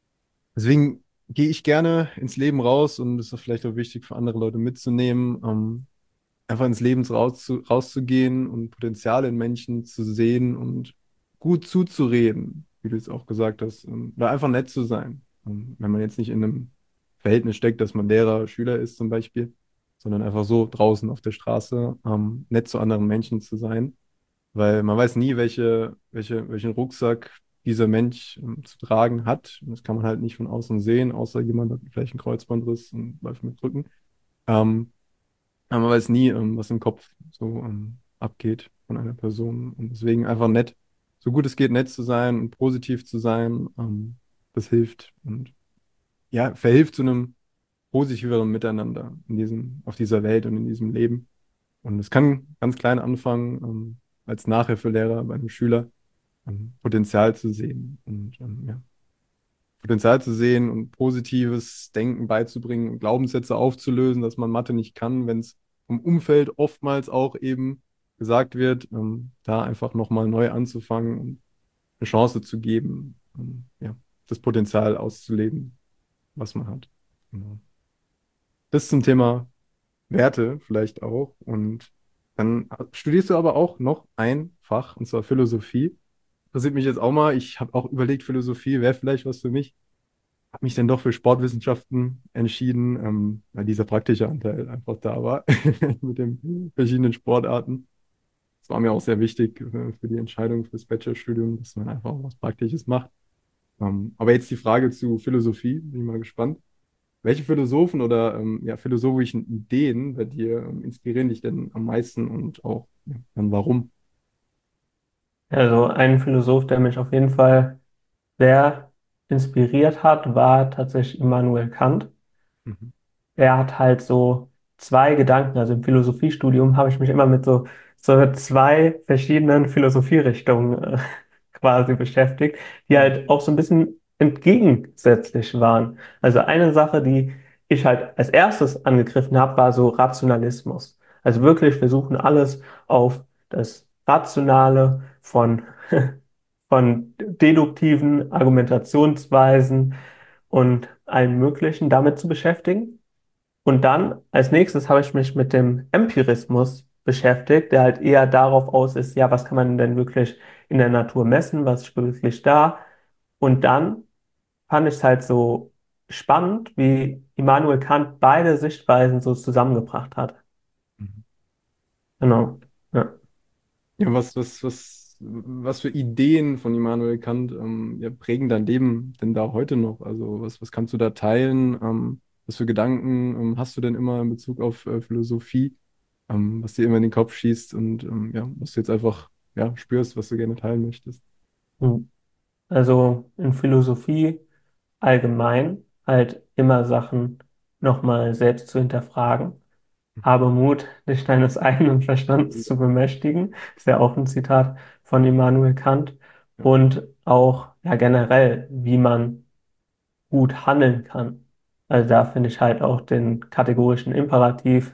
deswegen gehe ich gerne ins Leben raus und das ist vielleicht auch wichtig für andere Leute mitzunehmen. Ähm, einfach ins Leben rauszu rauszugehen und Potenziale in Menschen zu sehen und gut zuzureden, wie du es auch gesagt hast, ähm, oder einfach nett zu sein. Ähm, wenn man jetzt nicht in einem Verhältnis steckt, dass man Lehrer, Schüler ist zum Beispiel, sondern einfach so draußen auf der Straße, ähm, nett zu anderen Menschen zu sein, weil man weiß nie, welche, welche, welchen Rucksack dieser Mensch ähm, zu tragen hat. Und das kann man halt nicht von außen sehen, außer jemand hat vielleicht einen Kreuzbandriss und läuft mit Krücken. Ähm, aber man weiß nie, ähm, was im Kopf so ähm, abgeht von einer Person. Und deswegen einfach nett, so gut es geht, nett zu sein und positiv zu sein, ähm, das hilft und ja, verhilft zu einem positiveren Miteinander in diesem, auf dieser Welt und in diesem Leben. Und es kann ganz klein anfangen, ähm, als Nachhilfelehrer bei einem Schüler ähm, Potenzial zu sehen und ähm, ja, Potenzial zu sehen und positives Denken beizubringen und Glaubenssätze aufzulösen, dass man Mathe nicht kann, wenn es vom Umfeld oftmals auch eben gesagt wird, ähm, da einfach nochmal neu anzufangen und eine Chance zu geben, um, ja, das Potenzial auszuleben, was man hat. Genau. Das zum Thema Werte vielleicht auch. Und dann studierst du aber auch noch ein Fach, und zwar Philosophie. Interessiert mich jetzt auch mal. Ich habe auch überlegt, Philosophie wäre vielleicht was für mich. Habe mich dann doch für Sportwissenschaften entschieden, ähm, weil dieser praktische Anteil einfach da war mit den verschiedenen Sportarten. Das war mir auch sehr wichtig äh, für die Entscheidung fürs Bachelorstudium, dass man einfach auch was Praktisches macht. Ähm, aber jetzt die Frage zu Philosophie, bin ich mal gespannt. Welche Philosophen oder ähm, ja, philosophischen Ideen bei dir ähm, inspirieren dich denn am meisten und auch ja, dann warum? Also ein Philosoph, der mich auf jeden Fall sehr inspiriert hat, war tatsächlich Immanuel Kant. Mhm. Er hat halt so zwei Gedanken, also im Philosophiestudium habe ich mich immer mit so so zwei verschiedenen Philosophierichtungen äh, quasi beschäftigt, die Mhm. halt auch so ein bisschen entgegensätzlich waren. Also eine Sache, die ich halt als erstes angegriffen habe, war so Rationalismus. Also wirklich, wir suchen alles auf das Rationale von, von deduktiven Argumentationsweisen und allem Möglichen damit zu beschäftigen. Und dann als nächstes habe ich mich mit dem Empirismus beschäftigt, der halt eher darauf aus ist, ja, was kann man denn wirklich in der Natur messen, was ist wirklich da? Und dann fand ich es halt so spannend, wie Immanuel Kant beide Sichtweisen so zusammengebracht hat. Mhm. Genau. Ja. Ja, was, was, was, was für Ideen von Immanuel Kant ähm, ja, prägen dein Leben denn da heute noch? Also was, was kannst du da teilen? Ähm, was für Gedanken ähm, hast du denn immer in Bezug auf äh, Philosophie, ähm, was dir immer in den Kopf schießt und ähm, ja, was du jetzt einfach ja, spürst, was du gerne teilen möchtest? Hm. Also in Philosophie allgemein halt immer Sachen nochmal selbst zu hinterfragen. Habe Mut, dich deines eigenen Verstands zu bemächtigen. Ist ja auch ein Zitat von Immanuel Kant. Ja. Und auch ja generell, wie man gut handeln kann. Also da finde ich halt auch den kategorischen Imperativ.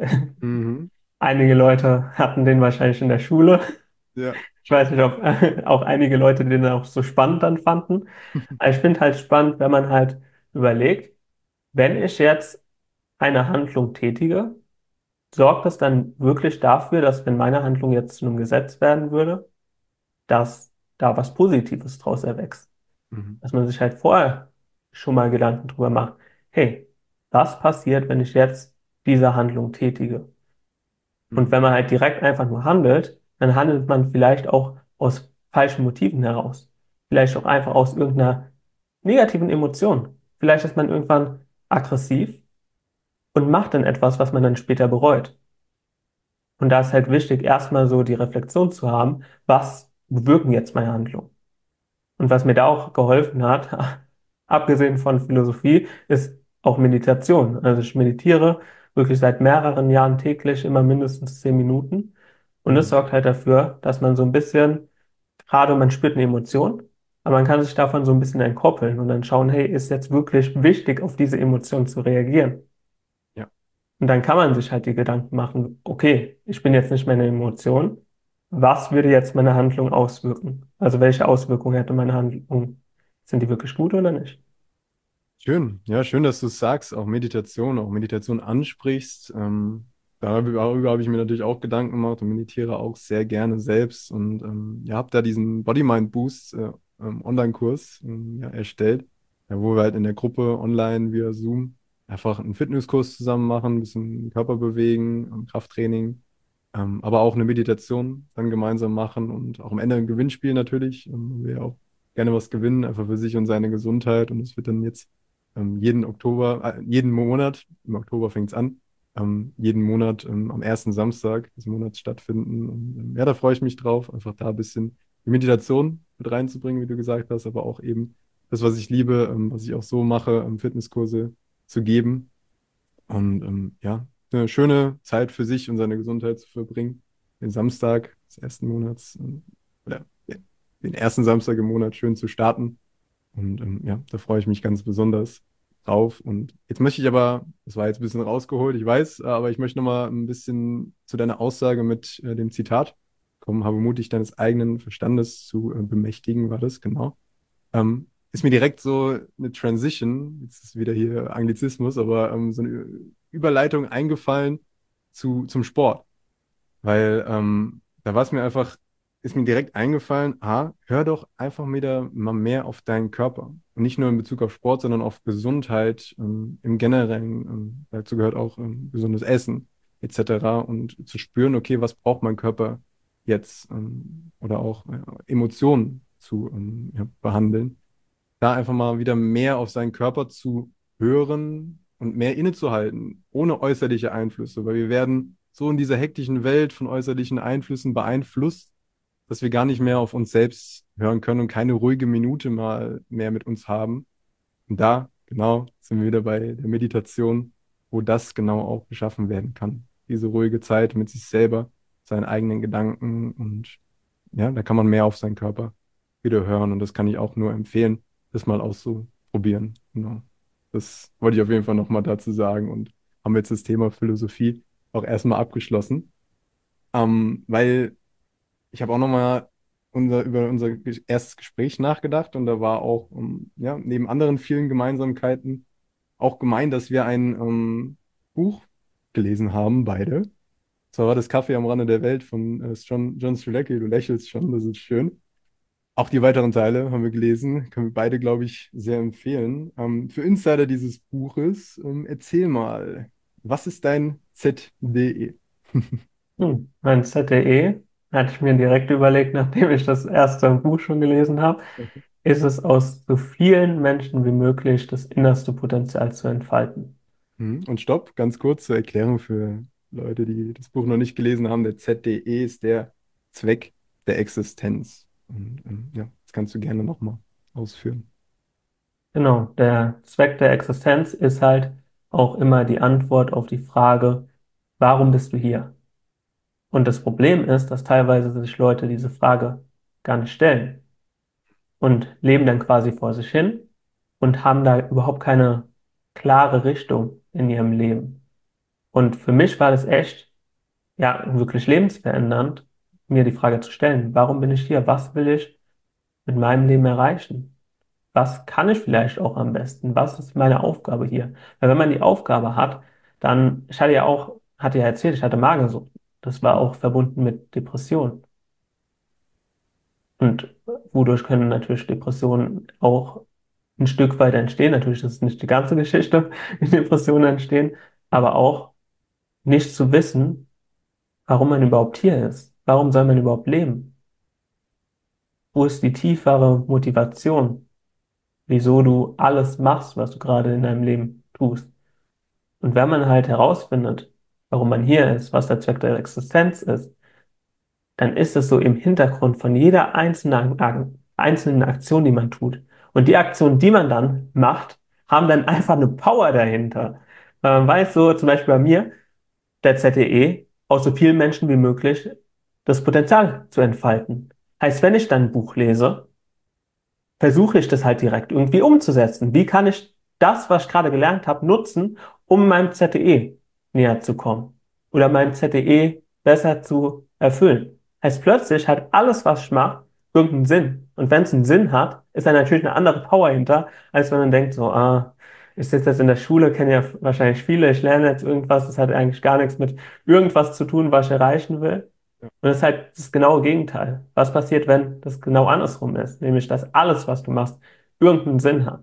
Mhm. Einige Leute hatten den wahrscheinlich in der Schule. Ja. Ich weiß nicht, ob auch einige Leute den auch so spannend dann fanden. Aber ich finde halt spannend, wenn man halt überlegt, wenn ich jetzt eine Handlung tätige, sorgt das dann wirklich dafür, dass wenn meine Handlung jetzt zu einem Gesetz werden würde, dass da was Positives draus erwächst? Mhm. Dass man sich halt vorher schon mal Gedanken drüber macht, hey, was passiert, wenn ich jetzt diese Handlung tätige? Und Mhm. wenn man halt direkt einfach nur handelt, dann handelt man vielleicht auch aus falschen Motiven heraus. Vielleicht auch einfach aus irgendeiner negativen Emotion. Vielleicht ist man irgendwann aggressiv und macht dann etwas, was man dann später bereut. Und da ist halt wichtig, erstmal so die Reflexion zu haben, was bewirken jetzt meine Handlungen? Und was mir da auch geholfen hat, abgesehen von Philosophie, ist auch Meditation. Also ich meditiere wirklich seit mehreren Jahren täglich immer mindestens zehn Minuten. Und das Mhm. sorgt halt dafür, dass man so ein bisschen, gerade man spürt eine Emotion, aber man kann sich davon so ein bisschen entkoppeln und dann schauen, hey, ist jetzt wirklich wichtig, auf diese Emotion zu reagieren? Ja. Und dann kann man sich halt die Gedanken machen, okay, ich bin jetzt nicht mehr eine Emotion. Was würde jetzt meine Handlung auswirken? Also welche Auswirkungen hätte meine Handlung? Sind die wirklich gut oder nicht? Schön, ja, schön, dass du es sagst, auch Meditation, auch Meditation ansprichst. Ähm, darüber darüber habe ich mir natürlich auch Gedanken gemacht und meditiere auch sehr gerne selbst. Und ähm, ihr habt da diesen Body-Mind-Boost äh, ähm, Online-Kurs ähm, ja, erstellt, ja, wo wir halt in der Gruppe online via Zoom einfach einen Fitnesskurs zusammen machen, ein bisschen Körper bewegen, ähm, Krafttraining, ähm, aber auch eine Meditation dann gemeinsam machen und auch am Ende ein Gewinnspiel natürlich. Ähm, wo wir ja auch gerne was gewinnen, einfach für sich und seine Gesundheit. Und es wird dann jetzt ähm, jeden Oktober, äh, jeden Monat, im Oktober fängt es an, ähm, jeden Monat ähm, am ersten Samstag des Monats stattfinden. Und ähm, ja, da freue ich mich drauf, einfach da ein bisschen die Meditation mit reinzubringen, wie du gesagt hast, aber auch eben das, was ich liebe, ähm, was ich auch so mache, ähm, Fitnesskurse zu geben. Und ähm, ja, eine schöne Zeit für sich und seine Gesundheit zu verbringen. Den Samstag des ersten Monats, ähm, oder ja, den ersten Samstag im Monat schön zu starten. Und ähm, ja, da freue ich mich ganz besonders drauf. Und jetzt möchte ich aber, das war jetzt ein bisschen rausgeholt, ich weiß, äh, aber ich möchte noch mal ein bisschen zu deiner Aussage mit äh, dem Zitat kommen, habe Mut, dich deines eigenen Verstandes zu äh, bemächtigen, war das, genau. Ähm, ist mir direkt so eine Transition, jetzt ist wieder hier Anglizismus, aber ähm, so eine Überleitung eingefallen zu, zum Sport. Weil ähm, da war es mir einfach, ist mir direkt eingefallen, ah, hör doch einfach wieder mal mehr auf deinen Körper. Und nicht nur in Bezug auf Sport, sondern auf Gesundheit ähm, im Generellen. Ähm, dazu gehört auch ähm, gesundes Essen et cetera. Und zu spüren, okay, was braucht mein Körper jetzt? Ähm, oder auch ja, Emotionen zu ähm, ja, behandeln, da einfach mal wieder mehr auf seinen Körper zu hören und mehr innezuhalten, ohne äußerliche Einflüsse, weil wir werden so in dieser hektischen Welt von äußerlichen Einflüssen beeinflusst, dass wir gar nicht mehr auf uns selbst hören können und keine ruhige Minute mal mehr mit uns haben. Und da, genau, sind wir wieder bei der Meditation, wo das genau auch geschaffen werden kann. Diese ruhige Zeit mit sich selber seinen eigenen Gedanken und ja, da kann man mehr auf seinen Körper wieder hören und das kann ich auch nur empfehlen, das mal auszuprobieren. Genau. Das wollte ich auf jeden Fall nochmal dazu sagen und haben jetzt das Thema Philosophie auch erstmal abgeschlossen, ähm, weil ich habe auch nochmal unser, über unser ges- erstes Gespräch nachgedacht und da war auch, ähm, ja, neben anderen vielen Gemeinsamkeiten auch gemeint, dass wir ein ähm, Buch gelesen haben, beide. Zwar war das Kaffee am Rande der Welt von äh, John, John Strzelecki, du lächelst schon, das ist schön. Auch die weiteren Teile haben wir gelesen, können wir beide, glaube ich, sehr empfehlen. Ähm, für Insider dieses Buches, ähm, erzähl mal, was ist dein Z D E? Hm, mein Z D E hatte ich mir direkt überlegt, nachdem ich das erste Buch schon gelesen habe, ist es aus so vielen Menschen wie möglich das innerste Potenzial zu entfalten. Mhm. Und stopp, ganz kurz zur Erklärung für Leute, die das Buch noch nicht gelesen haben. Der Z D E ist der Zweck der Existenz. Und ähm, ja, das kannst du gerne nochmal ausführen. Genau, der Zweck der Existenz ist halt auch immer die Antwort auf die Frage, warum bist du hier? Und das Problem ist, dass teilweise sich Leute diese Frage gar nicht stellen und leben dann quasi vor sich hin und haben da überhaupt keine klare Richtung in ihrem Leben. Und für mich war das echt, ja, wirklich lebensverändernd, mir die Frage zu stellen, warum bin ich hier? Was will ich mit meinem Leben erreichen? Was kann ich vielleicht auch am besten? Was ist meine Aufgabe hier? Weil wenn man die Aufgabe hat, dann, ich hatte ja auch, hatte ja erzählt, ich hatte Magersucht. Das war auch verbunden mit Depressionen. Und wodurch können natürlich Depressionen auch ein Stück weit entstehen. Natürlich ist es nicht die ganze Geschichte, wie Depressionen entstehen, aber auch nicht zu wissen, warum man überhaupt hier ist. Warum soll man überhaupt leben? Wo ist die tiefere Motivation, wieso du alles machst, was du gerade in deinem Leben tust? Und wenn man halt herausfindet, warum man hier ist, was der Zweck der Existenz ist, dann ist es so im Hintergrund von jeder einzelnen, Ak- einzelnen Aktion, die man tut. Und die Aktionen, die man dann macht, haben dann einfach eine Power dahinter. Ähm, weißt du, zum Beispiel bei mir, der Z D E, aus so vielen Menschen wie möglich das Potenzial zu entfalten. Heißt, wenn ich dann ein Buch lese, versuche ich das halt direkt irgendwie umzusetzen. Wie kann ich das, was ich gerade gelernt habe, nutzen, um meinem Z D E näher zu kommen oder mein Z D E besser zu erfüllen? Heißt, plötzlich hat alles, was ich mache, irgendeinen Sinn. Und wenn es einen Sinn hat, ist da natürlich eine andere Power hinter, als wenn man denkt, so, ah, ich sitze jetzt in der Schule, kenne ja wahrscheinlich viele, ich lerne jetzt irgendwas, das hat eigentlich gar nichts mit irgendwas zu tun, was ich erreichen will. Ja. Und das ist halt das genaue Gegenteil. Was passiert, wenn das genau andersrum ist? Nämlich, dass alles, was du machst, irgendeinen Sinn hat.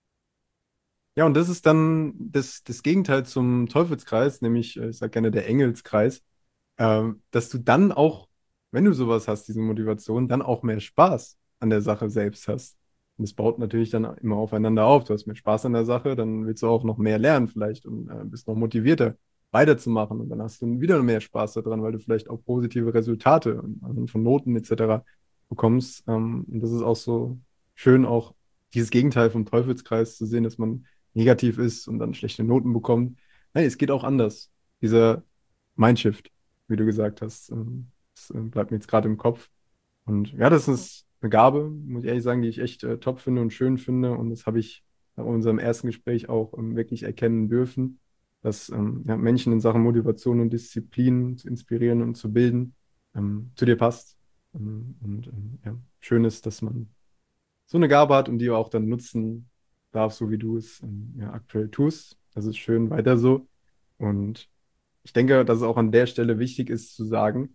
Ja, und das ist dann das, das Gegenteil zum Teufelskreis, nämlich, äh, ich sage gerne der Engelskreis, ähm, dass du dann auch, wenn du sowas hast, diese Motivation, dann auch mehr Spaß an der Sache selbst hast. Und das baut natürlich dann immer aufeinander auf. Du hast mehr Spaß an der Sache, dann willst du auch noch mehr lernen vielleicht und äh, bist noch motivierter weiterzumachen. Und dann hast du wieder mehr Spaß daran, weil du vielleicht auch positive Resultate anhand von Noten et cetera bekommst. Ähm, und das ist auch so schön, auch dieses Gegenteil vom Teufelskreis zu sehen, dass man negativ ist und dann schlechte Noten bekommt. Nein, es geht auch anders. Dieser Mindshift, wie du gesagt hast, ähm, das äh, bleibt mir jetzt gerade im Kopf. Und ja, das ist eine Gabe, muss ich ehrlich sagen, die ich echt äh, top finde und schön finde. Und das habe ich nach unserem ersten Gespräch auch ähm, wirklich erkennen dürfen, dass ähm, ja, Menschen in Sachen Motivation und Disziplin zu inspirieren und zu bilden, ähm, zu dir passt. Ähm, und ähm, ja, schön ist, dass man so eine Gabe hat und die auch dann nutzen darf, so wie du es ähm, ja, aktuell tust. Das ist schön, weiter so. Und ich denke, dass es auch an der Stelle wichtig ist zu sagen,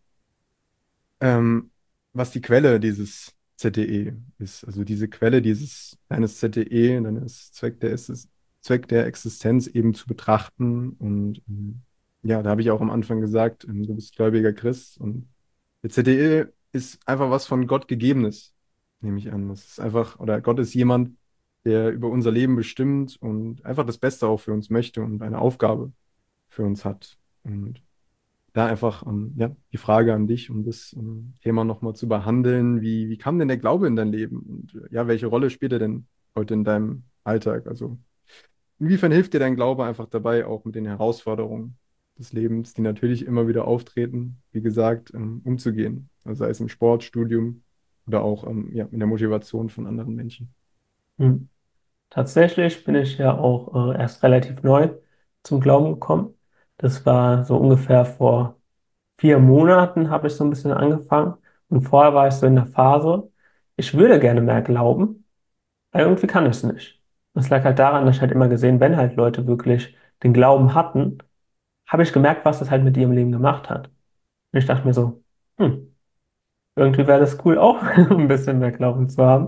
ähm, was die Quelle dieses Z D E ist. Also diese Quelle dieses deines Z D E, deines Zweck der, Exis- Zweck der Existenz eben zu betrachten. Und ähm, ja, da habe ich auch am Anfang gesagt, ähm, du bist gläubiger Christ und der Z D E ist einfach was von Gott Gegebenes, nehme ich an. Das ist einfach, oder Gott ist jemand, der über unser Leben bestimmt und einfach das Beste auch für uns möchte und eine Aufgabe für uns hat. Und da einfach ähm, ja, die Frage an dich, um das ähm, Thema nochmal zu behandeln. Wie, wie kam denn der Glaube in dein Leben? Und äh, ja, welche Rolle spielt er denn heute in deinem Alltag? Also, inwiefern hilft dir dein Glaube einfach dabei, auch mit den Herausforderungen? des Lebens, die natürlich immer wieder auftreten, wie gesagt, ähm, umzugehen. Also sei es im Sport, Studium oder auch ähm, ja, in der Motivation von anderen Menschen. Hm. Tatsächlich bin ich ja auch äh, erst relativ neu zum Glauben gekommen. Das war so ungefähr vor vier Monaten habe ich so ein bisschen angefangen. Und vorher war ich so in der Phase, ich würde gerne mehr glauben, aber irgendwie kann ich es nicht. Das lag halt daran, dass ich halt immer gesehen, wenn halt Leute wirklich den Glauben hatten, habe ich gemerkt, was das halt mit ihrem Leben gemacht hat. Und ich dachte mir so, hm, irgendwie wäre das cool auch, ein bisschen mehr Glauben zu haben.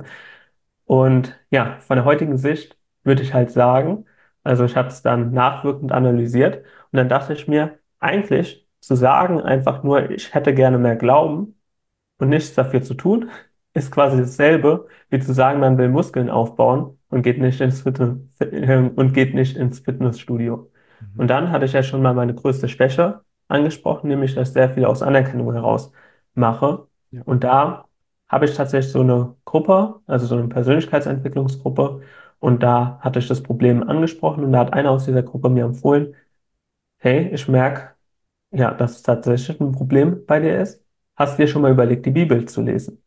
Und ja, von der heutigen Sicht würde ich halt sagen, also ich habe es dann nachwirkend analysiert und dann dachte ich mir, eigentlich zu sagen einfach nur, ich hätte gerne mehr Glauben und nichts dafür zu tun, ist quasi dasselbe, wie zu sagen, man will Muskeln aufbauen und geht nicht ins Fitness, und geht nicht ins Fitnessstudio. Mhm. Und dann hatte ich ja schon mal meine größte Schwäche angesprochen, nämlich, dass ich sehr viel aus Anerkennung heraus mache. Ja. Und da habe ich tatsächlich so eine Gruppe, also so eine Persönlichkeitsentwicklungsgruppe. Und da hatte ich das Problem angesprochen und da hat einer aus dieser Gruppe mir empfohlen, hey, ich merke, ja, dass es tatsächlich ein Problem bei dir ist. Hast du dir schon mal überlegt, die Bibel zu lesen?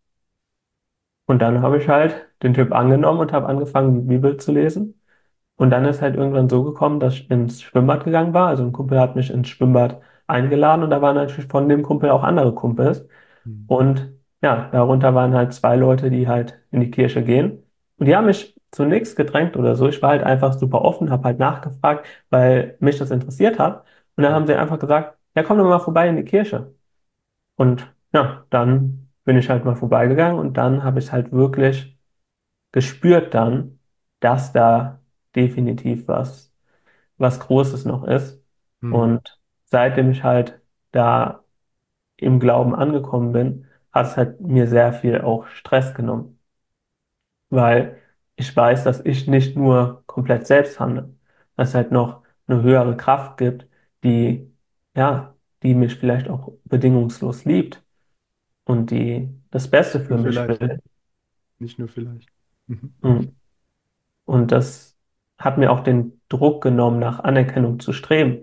Und dann habe ich halt den Tipp angenommen und habe angefangen, die Bibel zu lesen. Und dann ist halt irgendwann so gekommen, dass ich ins Schwimmbad gegangen war. Also ein Kumpel hat mich ins Schwimmbad eingeladen und da waren natürlich von dem Kumpel auch andere Kumpels. Mhm. Und ja, darunter waren halt zwei Leute, die halt in die Kirche gehen. Und die haben mich zu nichts gedrängt oder so. Ich war halt einfach super offen, habe halt nachgefragt, weil mich das interessiert hat. Und dann Ja. haben sie einfach gesagt, ja, komm doch mal vorbei in die Kirche. Und ja, dann bin ich halt mal vorbeigegangen und dann habe ich halt wirklich gespürt dann, dass da definitiv was, was Großes noch ist. Mhm. Und seitdem ich halt da im Glauben angekommen bin, hat es halt mir sehr viel auch Stress genommen, weil ich weiß, dass ich nicht nur komplett selbst handle, dass es halt noch eine höhere Kraft gibt, die, ja, die mich vielleicht auch bedingungslos liebt und die das Beste für Nur mich vielleicht, will. nicht nur vielleicht. Mhm. Mhm. Und das hat mir auch den Druck genommen, nach Anerkennung zu streben,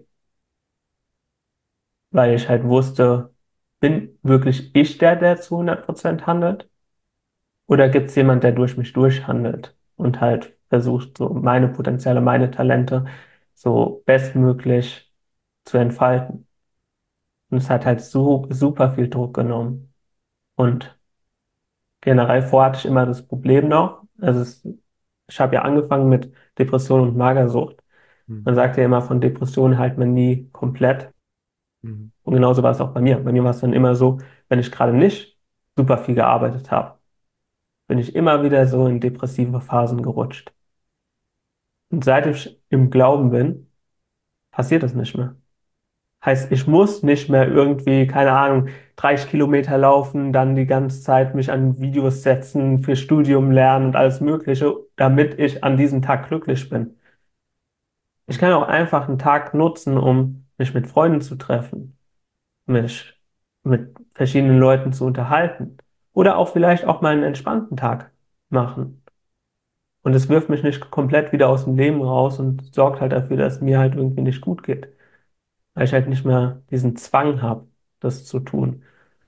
weil ich halt wusste, bin wirklich ich der, der zu hundert Prozent handelt? Oder gibt es jemand, der durch mich durchhandelt und halt versucht, so meine Potenziale, meine Talente so bestmöglich zu entfalten? Und es hat halt so super viel Druck genommen. Und generell vorher hatte ich immer das Problem noch, also es, ich habe ja angefangen mit Depression und Magersucht. Mhm. Man sagt ja immer, von Depressionen halt man nie komplett. Mhm. Und genauso war es auch bei mir. Bei mir war es dann immer so, wenn ich gerade nicht super viel gearbeitet habe, bin ich immer wieder so in depressive Phasen gerutscht. Und seit ich im Glauben bin, passiert das nicht mehr. Heißt, ich muss nicht mehr irgendwie, keine Ahnung, dreißig Kilometer laufen, dann die ganze Zeit mich an Videos setzen, für Studium lernen und alles Mögliche, damit ich an diesem Tag glücklich bin. Ich kann auch einfach einen Tag nutzen, um mich mit Freunden zu treffen, mich mit verschiedenen Leuten zu unterhalten oder auch vielleicht auch mal einen entspannten Tag machen. Und es wirft mich nicht komplett wieder aus dem Leben raus und sorgt halt dafür, dass es mir halt irgendwie nicht gut geht, weil ich halt nicht mehr diesen Zwang habe, das zu tun.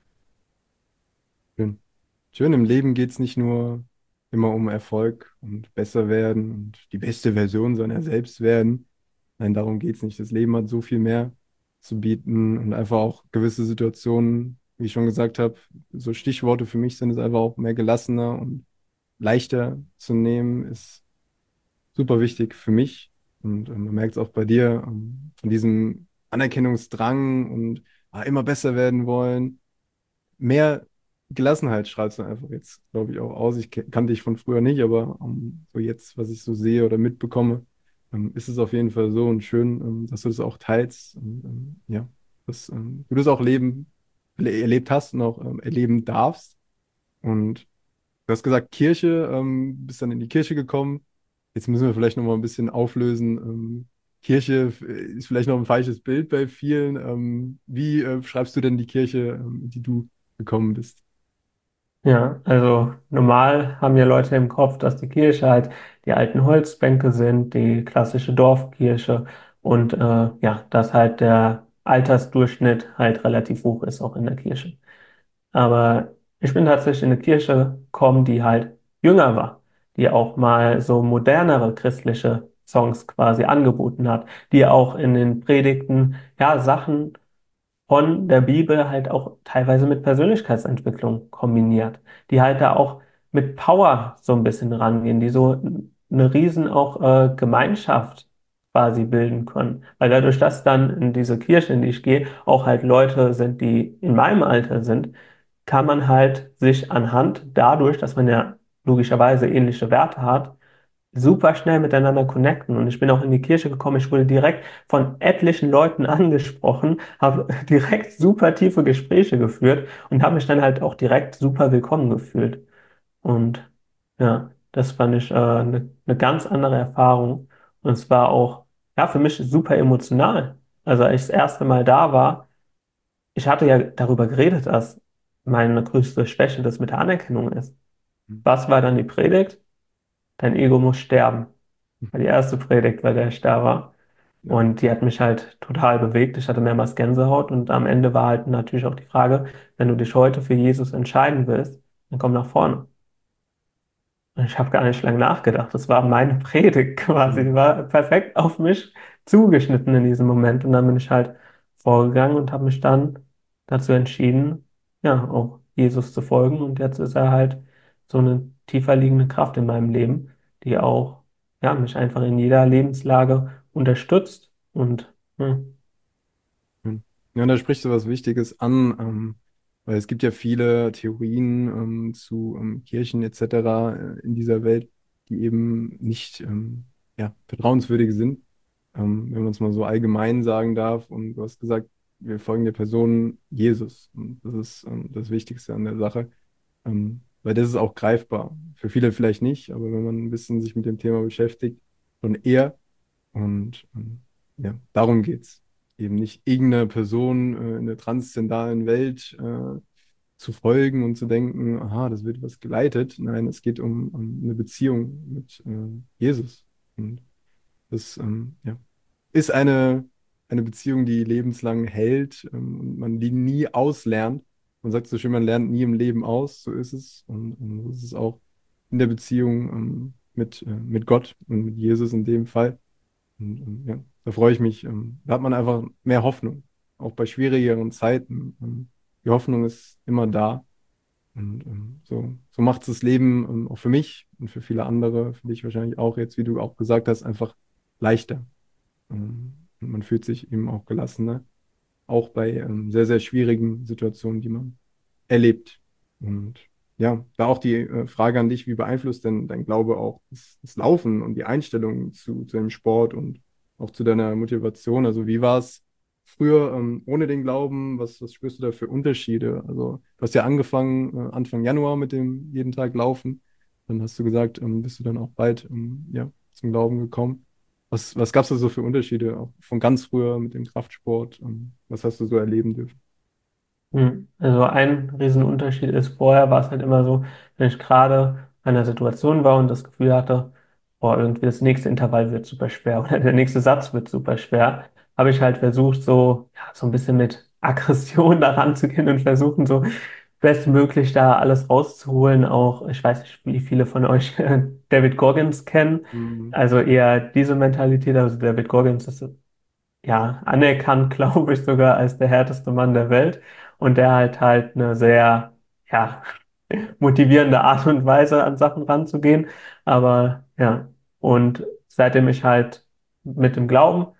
Schön. Schön, im Leben geht es nicht nur immer um Erfolg und besser werden und die beste Version seiner selbst werden. Nein, darum geht es nicht. Das Leben hat so viel mehr zu bieten und einfach auch gewisse Situationen, wie ich schon gesagt habe, so Stichworte für mich sind es einfach auch mehr gelassener und leichter zu nehmen, ist super wichtig für mich. Und ähm, man merkt es auch bei dir, ähm, von diesem Anerkennungsdrang und ah, immer besser werden wollen. Mehr Gelassenheit strahlst du einfach jetzt, glaube ich, auch aus. Ich ke- kannte dich von früher nicht, aber ähm, so jetzt, was ich so sehe oder mitbekomme, ähm, ist es auf jeden Fall so und schön, ähm, dass du das auch teilst. Und, ähm, ja, dass ähm, du das auch leben, le- erlebt hast und auch ähm, erleben darfst. Und du hast gesagt, Kirche, ähm, bist dann in die Kirche gekommen. Jetzt müssen wir vielleicht noch mal ein bisschen auflösen. Ähm, Kirche äh, ist vielleicht noch ein falsches Bild bei vielen. Ähm, wie äh, schreibst du denn die Kirche, ähm, in die du gekommen bist? Ja, also normal haben ja Leute im Kopf, dass die Kirche halt die alten Holzbänke sind, die klassische Dorfkirche und äh, ja, dass halt der Altersdurchschnitt halt relativ hoch ist, auch in der Kirche. Aber ich bin tatsächlich in eine Kirche gekommen, die halt jünger war, die auch mal so modernere christliche Songs quasi angeboten hat, die auch in den Predigten ja Sachen von der Bibel halt auch teilweise mit Persönlichkeitsentwicklung kombiniert, die halt da auch mit Power so ein bisschen rangehen, die so eine riesen auch äh, Gemeinschaft quasi bilden können. Weil dadurch, dass dann in diese Kirche, in die ich gehe, auch halt Leute sind, die in meinem Alter sind, kann man halt sich anhand dadurch, dass man ja logischerweise ähnliche Werte hat, super schnell miteinander connecten. Und ich bin auch in die Kirche gekommen, ich wurde direkt von etlichen Leuten angesprochen, habe direkt super tiefe Gespräche geführt und habe mich dann halt auch direkt super willkommen gefühlt. Und ja, das fand ich äh, eine eine ganz andere Erfahrung. Und es war auch, ja, für mich super emotional. Also als ich das erste Mal da war, ich hatte ja darüber geredet, dass meine größte Schwäche das mit der Anerkennung ist. Was war dann die Predigt? Dein Ego muss sterben. War die erste Predigt, bei der ich da war. Ja. Und die hat mich halt total bewegt. Ich hatte mehrmals Gänsehaut. Und am Ende war halt natürlich auch die Frage, wenn du dich heute für Jesus entscheiden willst, dann komm nach vorne. Und ich habe gar nicht lange nachgedacht. Das war meine Predigt quasi. Die Mhm. war perfekt auf mich zugeschnitten in diesem Moment. Und dann bin ich halt vorgegangen und habe mich dann dazu entschieden, ja, auch Jesus zu folgen. Und jetzt ist er halt so eine tiefer liegende Kraft in meinem Leben, die auch, ja, mich einfach in jeder Lebenslage unterstützt. Und, ja. Hm. Ja, und da sprichst du was Wichtiges an, ähm, weil es gibt ja viele Theorien ähm, zu ähm, Kirchen et cetera äh, in dieser Welt, die eben nicht ähm, ja, vertrauenswürdig sind, ähm, wenn man es mal so allgemein sagen darf. Und du hast gesagt, wir folgen der Person Jesus. Und das ist ähm, das Wichtigste an der Sache, ähm, weil das ist auch greifbar. Für viele vielleicht nicht, aber wenn man ein bisschen sich mit dem Thema beschäftigt, schon eher. Und ähm, ja, darum geht's. Eben nicht irgendeiner Person äh, in der transzendentalen Welt äh, zu folgen und zu denken, aha, das wird was geleitet. Nein, es geht um, um eine Beziehung mit äh, Jesus. Und das ähm, ja, ist eine, eine Beziehung, die lebenslang hält ähm, und man die nie auslernt. Man sagt so schön, man lernt nie im Leben aus, so ist es. Und, und so ist es auch in der Beziehung ähm, mit, äh, mit Gott und mit Jesus in dem Fall. Und, ähm, ja, da freue ich mich. Ähm, da hat man einfach mehr Hoffnung, auch bei schwierigeren Zeiten. Ähm, die Hoffnung ist immer da. Und ähm, so, so macht es das Leben ähm, auch für mich und für viele andere, für dich wahrscheinlich auch jetzt, wie du auch gesagt hast, einfach leichter. Ähm, und man fühlt sich eben auch gelassener, auch bei ähm, sehr, sehr schwierigen Situationen, die man erlebt. Und ja, da auch die äh, Frage an dich, wie beeinflusst denn dein Glaube auch das, das Laufen und die Einstellung zu, zu dem Sport und auch zu deiner Motivation? Also wie war es früher ähm, ohne den Glauben? Was, was spürst du da für Unterschiede? Also du hast ja angefangen äh, Anfang Januar mit dem jeden Tag Laufen. Dann hast du gesagt, ähm, bist du dann auch bald ähm, ja, zum Glauben gekommen. Was, was gab es da so für Unterschiede, auch von ganz früher mit dem Kraftsport? Ähm, was hast du so erleben dürfen? Hm. Also ein Riesenunterschied ist, vorher war es halt immer so, wenn ich gerade in einer Situation war und das Gefühl hatte, boah, irgendwie das nächste Intervall wird super schwer oder der nächste Satz wird super schwer, habe ich halt versucht, so, ja, so ein bisschen mit Aggression daran zu gehen und versuchen, so bestmöglich da alles rauszuholen. Auch, ich weiß nicht, wie viele von euch David Goggins kennen. Mhm. Also eher diese Mentalität, also David Goggins ist ja, anerkannt, glaube ich, sogar als der härteste Mann der Welt. Und der halt halt eine sehr, ja, motivierende Art und Weise an Sachen ranzugehen. Aber ja, und seitdem ich halt mit dem Glauben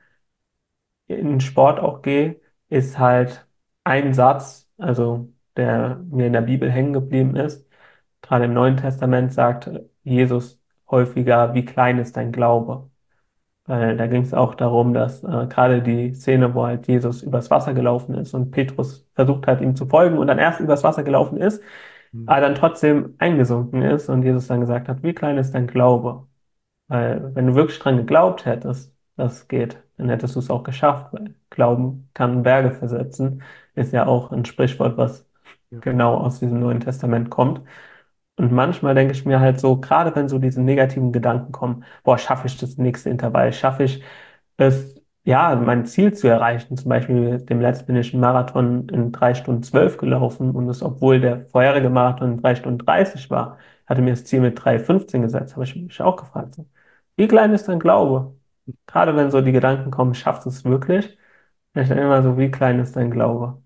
in den Sport auch gehe, ist halt ein Satz, also der mir in der Bibel hängen geblieben ist. Gerade im Neuen Testament sagt Jesus häufiger, wie klein ist dein Glaube? Weil da ging es auch darum, dass äh, gerade die Szene, wo halt Jesus übers Wasser gelaufen ist und Petrus versucht hat, ihm zu folgen und dann erst übers Wasser gelaufen ist, Mhm. aber dann trotzdem eingesunken ist und Jesus dann gesagt hat, wie klein ist dein Glaube? Weil wenn du wirklich dran geglaubt hättest, dass es geht, dann hättest du es auch geschafft, weil Glauben kann Berge versetzen, ist ja auch ein Sprichwort, was Ja. genau aus diesem Neuen Testament kommt. Und manchmal denke ich mir halt so, gerade wenn so diese negativen Gedanken kommen, boah, schaffe ich das nächste Intervall, schaffe ich es ja, mein Ziel zu erreichen. Zum Beispiel dem letzten bin ich einen Marathon in drei Stunden zwölf gelaufen und es, obwohl der vorherige Marathon in drei Stunden dreißig war, hatte mir das Ziel mit drei fünfzehn gesetzt. Habe ich mich auch gefragt, so, wie klein ist dein Glaube? Gerade wenn so die Gedanken kommen, schaffst du es wirklich? Und ich dann immer so, wie klein ist dein Glaube?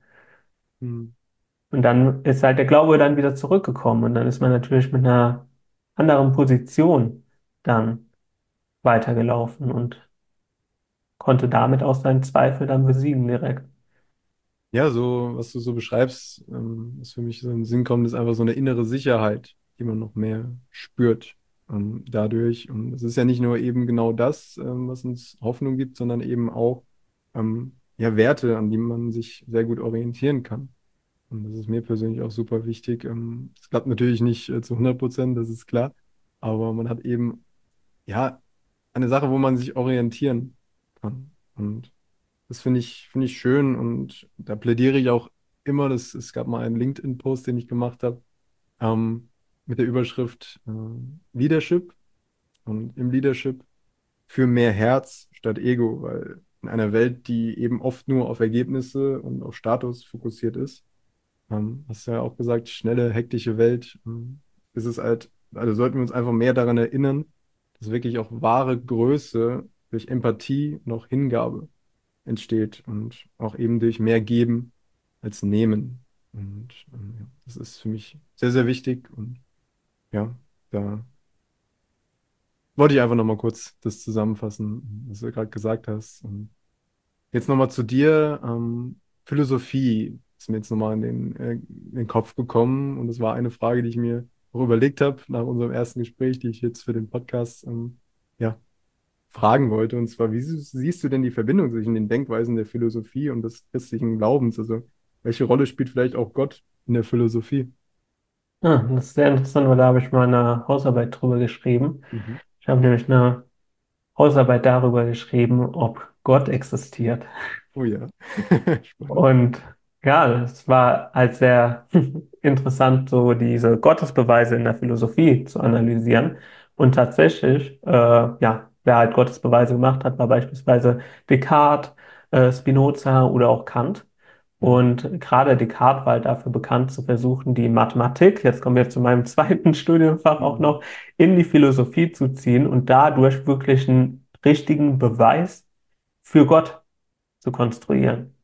Hm. Und dann ist halt der Glaube dann wieder zurückgekommen und dann ist man natürlich mit einer anderen Position dann weitergelaufen und konnte damit auch seinen Zweifel dann besiegen direkt. Ja, so, was du so beschreibst, ähm, was für mich so in den Sinn kommt, ist einfach so eine innere Sicherheit, die man noch mehr spürt, ähm, dadurch. Und es ist ja nicht nur eben genau das, ähm, was uns Hoffnung gibt, sondern eben auch ähm, ja, Werte, an die man sich sehr gut orientieren kann. Und das ist mir persönlich auch super wichtig. Ähm, Es klappt natürlich nicht äh, zu hundert Prozent, das ist klar, aber man hat eben ja eine Sache, wo man sich orientieren kann. Und das finde ich, finde ich schön und da plädiere ich auch immer. Das, es gab mal einen LinkedIn-Post, den ich gemacht habe, ähm, mit der Überschrift äh, Leadership und im Leadership für mehr Herz statt Ego, weil in einer Welt, die eben oft nur auf Ergebnisse und auf Status fokussiert ist, ähm, hast du ja auch gesagt, schnelle, hektische Welt, ähm, ist es halt, also sollten wir uns einfach mehr daran erinnern, dass wirklich auch wahre Größe durch Empathie und auch Hingabe entsteht und auch eben durch mehr Geben als Nehmen. Und ähm, ja, das ist für mich sehr, sehr wichtig. Und ja, da wollte ich einfach nochmal kurz das zusammenfassen, was du gerade gesagt hast. Und jetzt nochmal zu dir. Ähm, Philosophie ist mir jetzt nochmal in den, äh, in den Kopf gekommen. Und das war eine Frage, die ich mir auch überlegt habe nach unserem ersten Gespräch, die ich jetzt für den Podcast ähm, ja, fragen wollte. Und zwar, wie sie- siehst du denn die Verbindung zwischen den Denkweisen der Philosophie und des christlichen Glaubens? Also, welche Rolle spielt vielleicht auch Gott in der Philosophie? Ah, das ist sehr interessant, weil da habe ich mal eine Hausarbeit drüber geschrieben. Mhm. Ich habe nämlich eine Hausarbeit darüber geschrieben, ob Gott existiert. Oh ja, spannend. Und ja, es war halt sehr interessant, so diese Gottesbeweise in der Philosophie zu analysieren. Und tatsächlich, äh, ja, wer halt Gottesbeweise gemacht hat, war beispielsweise Descartes, äh, Spinoza oder auch Kant. Mhm. Und gerade Descartes war halt dafür bekannt, zu versuchen, die Mathematik, jetzt kommen wir zu meinem zweiten Studienfach auch Mhm. noch, in die Philosophie zu ziehen und dadurch wirklich einen richtigen Beweis für Gott zu konstruieren.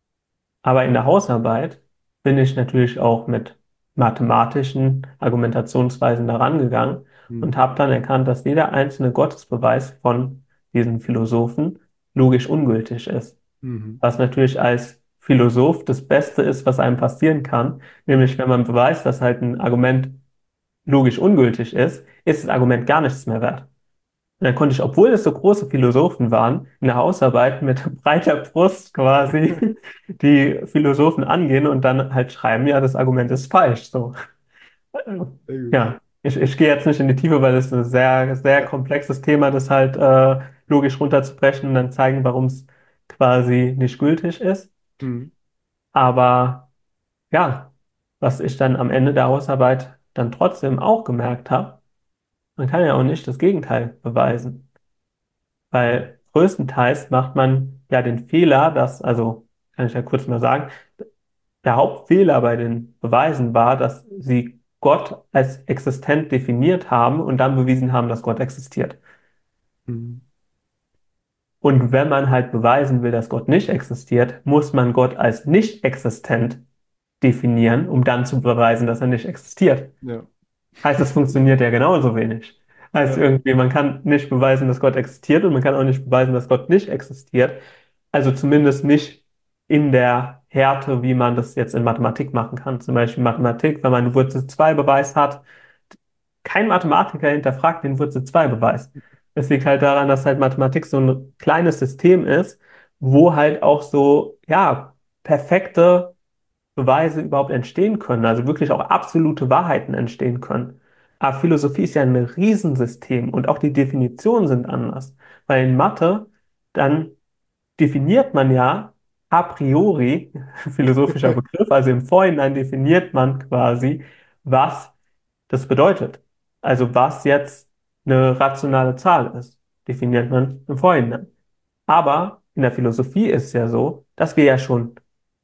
Aber in der Hausarbeit bin ich natürlich auch mit mathematischen Argumentationsweisen daran gegangen und Mhm. habe dann erkannt, dass jeder einzelne Gottesbeweis von diesen Philosophen logisch ungültig ist. Mhm. Was natürlich als Philosoph das Beste ist, was einem passieren kann. Nämlich, wenn man beweist, dass halt ein Argument logisch ungültig ist, ist das Argument gar nichts mehr wert. Und dann konnte ich, obwohl es so große Philosophen waren, in der Hausarbeit mit breiter Brust quasi die Philosophen angehen und dann halt schreiben, ja, das Argument ist falsch. So. Sehr gut. Ja, ich, ich gehe jetzt nicht in die Tiefe, weil es ein sehr, sehr Ja. komplexes Thema ist, halt äh, logisch runterzubrechen und dann zeigen, warum es quasi nicht gültig ist. Mhm. Aber ja, was ich dann am Ende der Hausarbeit dann trotzdem auch gemerkt habe, man kann ja auch nicht das Gegenteil beweisen. Mhm. Weil größtenteils macht man ja den Fehler, dass, also kann ich ja kurz mal sagen, der Hauptfehler bei den Beweisen war, dass sie Gott als existent definiert haben und dann bewiesen haben, dass Gott existiert. Mhm. Und wenn man halt beweisen will, dass Gott nicht existiert, muss man Gott als nicht existent definieren, um dann zu beweisen, dass er nicht existiert. Ja. Heißt, es funktioniert ja genauso wenig. Heißt Ja. irgendwie, man kann nicht beweisen, dass Gott existiert und man kann auch nicht beweisen, dass Gott nicht existiert. Also zumindest nicht in der Härte, wie man das jetzt in Mathematik machen kann. Zum Beispiel Mathematik, wenn man einen Wurzel zwei Beweis hat, kein Mathematiker hinterfragt den Wurzel zwei Beweis. Das liegt halt daran, dass halt Mathematik so ein kleines System ist, wo halt auch so, ja, perfekte Beweise überhaupt entstehen können, also wirklich auch absolute Wahrheiten entstehen können. Aber Philosophie ist ja ein Riesensystem und auch die Definitionen sind anders. Weil in Mathe, dann definiert man ja a priori, philosophischer Begriff, also im Vorhinein definiert man quasi, was das bedeutet. Also was jetzt eine rationale Zahl ist, definiert man im Vorhinein. Aber in der Philosophie ist es ja so, dass wir ja schon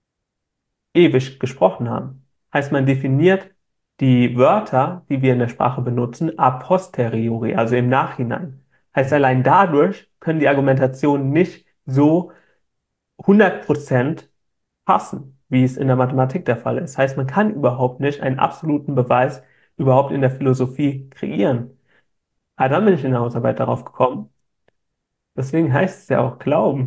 ewig gesprochen haben. Heißt, man definiert die Wörter, die wir in der Sprache benutzen, a posteriori, also im Nachhinein. Heißt, allein dadurch können die Argumentationen nicht so hundert Prozent passen, wie es in der Mathematik der Fall ist. Heißt, man kann überhaupt nicht einen absoluten Beweis überhaupt in der Philosophie kreieren. Aber dann bin ich in der Hausarbeit darauf gekommen. Deswegen heißt es ja auch Glauben,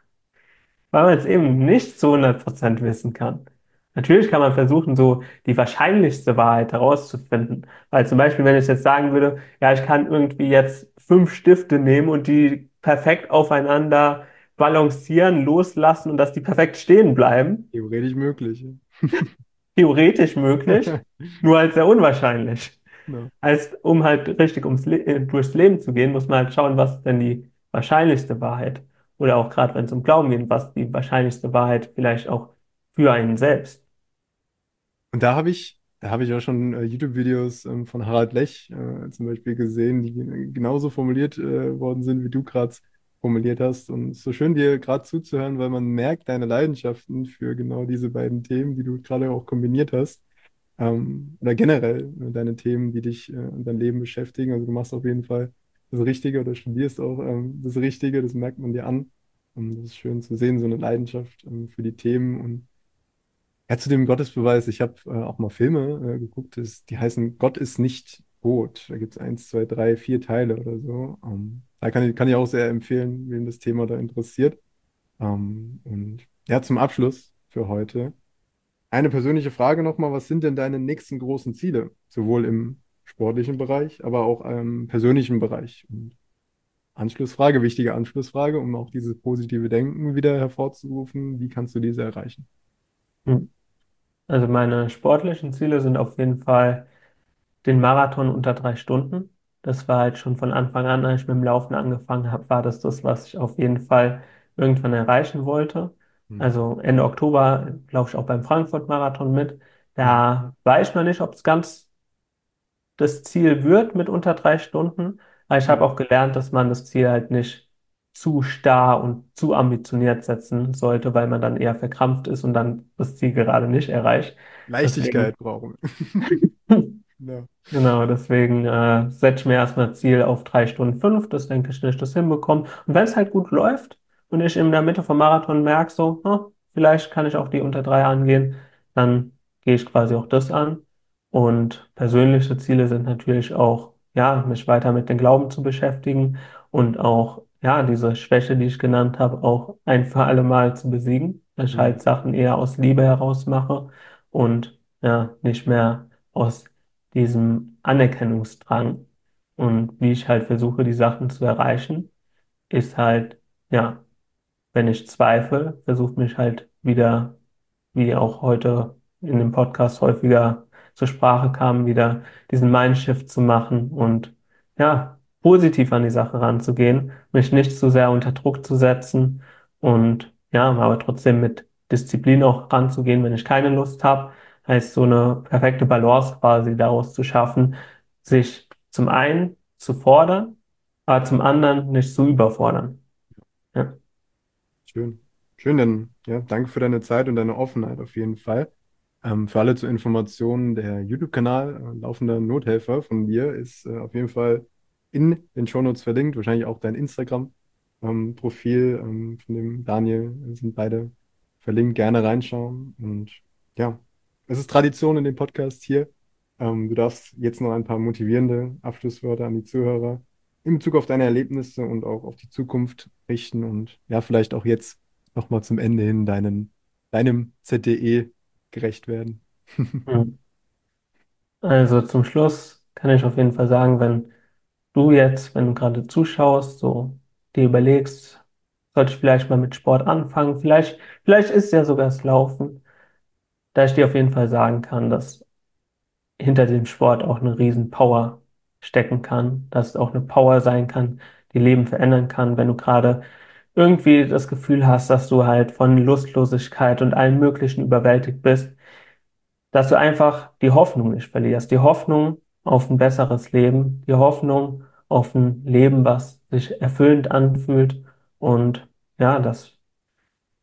weil man es eben nicht zu hundert Prozent wissen kann. Natürlich kann man versuchen, so die wahrscheinlichste Wahrheit herauszufinden. Weil zum Beispiel, wenn ich jetzt sagen würde, ja, ich kann irgendwie jetzt fünf Stifte nehmen und die perfekt aufeinander balancieren, loslassen und dass die perfekt stehen bleiben, Theoretisch möglich. theoretisch möglich, Ja. nur halt sehr unwahrscheinlich. Genau. Als um halt richtig ums Le äh, durchs Leben zu gehen, muss man halt schauen, was ist denn die wahrscheinlichste Wahrheit. Oder auch gerade wenn es um Glauben geht, was die wahrscheinlichste Wahrheit vielleicht auch für einen selbst. Und da habe ich, da habe ich auch schon äh, YouTube-Videos ähm, von Harald Lech äh, zum Beispiel gesehen, die gen- genauso formuliert äh, worden sind, wie du gerade formuliert hast. Und es ist so schön, dir gerade zuzuhören, weil man merkt deine Leidenschaften für genau diese beiden Themen, die du gerade auch kombiniert hast. Ähm, oder generell äh, deine Themen, die dich äh, und dein Leben beschäftigen. Also du machst auf jeden Fall das Richtige oder studierst auch ähm, das Richtige, das merkt man dir an. Und das ist schön zu sehen, so eine Leidenschaft ähm, für die Themen. Und ja, zu dem Gottesbeweis, ich habe äh, auch mal Filme äh, geguckt, das, die heißen Gott ist nicht tot. Da gibt es eins, zwei, drei, vier Teile oder so. Ähm, da kann ich, kann ich auch sehr empfehlen, wem das Thema da interessiert. Ähm, und ja, zum Abschluss für heute eine persönliche Frage nochmal. Was sind denn deine nächsten großen Ziele? Sowohl im sportlichen Bereich, aber auch im persönlichen Bereich. Und Anschlussfrage, wichtige Anschlussfrage, um auch dieses positive Denken wieder hervorzurufen. Wie kannst du diese erreichen? Hm. Also meine sportlichen Ziele sind auf jeden Fall den Marathon unter drei Stunden. Das war halt schon von Anfang an, als ich mit dem Laufen angefangen habe, war das das, was ich auf jeden Fall irgendwann erreichen wollte. Mhm. Also Ende Oktober laufe ich auch beim Frankfurt-Marathon mit. Mhm. Da weiß ich noch nicht, ob es ganz das Ziel wird mit unter drei Stunden. Aber ich habe Mhm. auch gelernt, dass man das Ziel halt nicht zu starr und zu ambitioniert setzen sollte, weil man dann eher verkrampft ist und dann das Ziel gerade nicht erreicht. Deswegen Leichtigkeit brauchen wir. Ja. Genau, deswegen äh, setze ich mir erstmal Ziel auf drei Stunden fünf, das denke ich nicht, das hinbekommen. Und wenn es halt gut läuft und ich in der Mitte vom Marathon merke, so, ah, vielleicht kann ich auch die unter drei angehen, dann gehe ich quasi auch das an. Und persönliche Ziele sind natürlich auch, ja, mich weiter mit dem Glauben zu beschäftigen und auch, ja, diese Schwäche, die ich genannt habe, auch ein für alle Mal zu besiegen, dass ich Mhm. halt Sachen eher aus Liebe heraus mache und ja, nicht mehr aus diesem Anerkennungsdrang. Und wie ich halt versuche, die Sachen zu erreichen, ist halt, ja, wenn ich zweifle, versucht mich halt wieder, wie auch heute in dem Podcast häufiger zur Sprache kam, wieder diesen Mindshift zu machen und ja, positiv an die Sache ranzugehen, mich nicht zu sehr unter Druck zu setzen und ja, aber trotzdem mit Disziplin auch ranzugehen, wenn ich keine Lust habe, heißt so eine perfekte Balance quasi daraus zu schaffen, sich zum einen zu fordern, aber zum anderen nicht zu überfordern. Ja. Schön. Schön, dann ja, danke für deine Zeit und deine Offenheit auf jeden Fall. Ähm, für alle zur Information, der YouTube-Kanal äh, Laufender Nothelfer von dir ist äh, auf jeden Fall in den Shownotes verlinkt. Wahrscheinlich auch dein Instagram-Profil ähm, von dem Daniel sind beide verlinkt. Gerne reinschauen. Und ja, es ist Tradition in dem Podcast hier. Ähm, du darfst jetzt noch ein paar motivierende Abschlusswörter an die Zuhörer in Bezug auf deine Erlebnisse und auch auf die Zukunft richten und ja, vielleicht auch jetzt nochmal zum Ende hin deinen, deinem Z D E gerecht werden. Mhm. Also zum Schluss kann ich auf jeden Fall sagen, wenn du jetzt, wenn du gerade zuschaust, so dir überlegst, sollte ich vielleicht mal mit Sport anfangen, vielleicht, vielleicht ist ja sogar das Laufen, da ich dir auf jeden Fall sagen kann, dass hinter dem Sport auch eine riesen Power stecken kann, dass es auch eine Power sein kann, die Leben verändern kann, wenn du gerade irgendwie das Gefühl hast, dass du halt von Lustlosigkeit und allem Möglichen überwältigt bist, dass du einfach die Hoffnung nicht verlierst, die Hoffnung auf ein besseres Leben, die Hoffnung auf ein Leben, was sich erfüllend anfühlt und ja, dass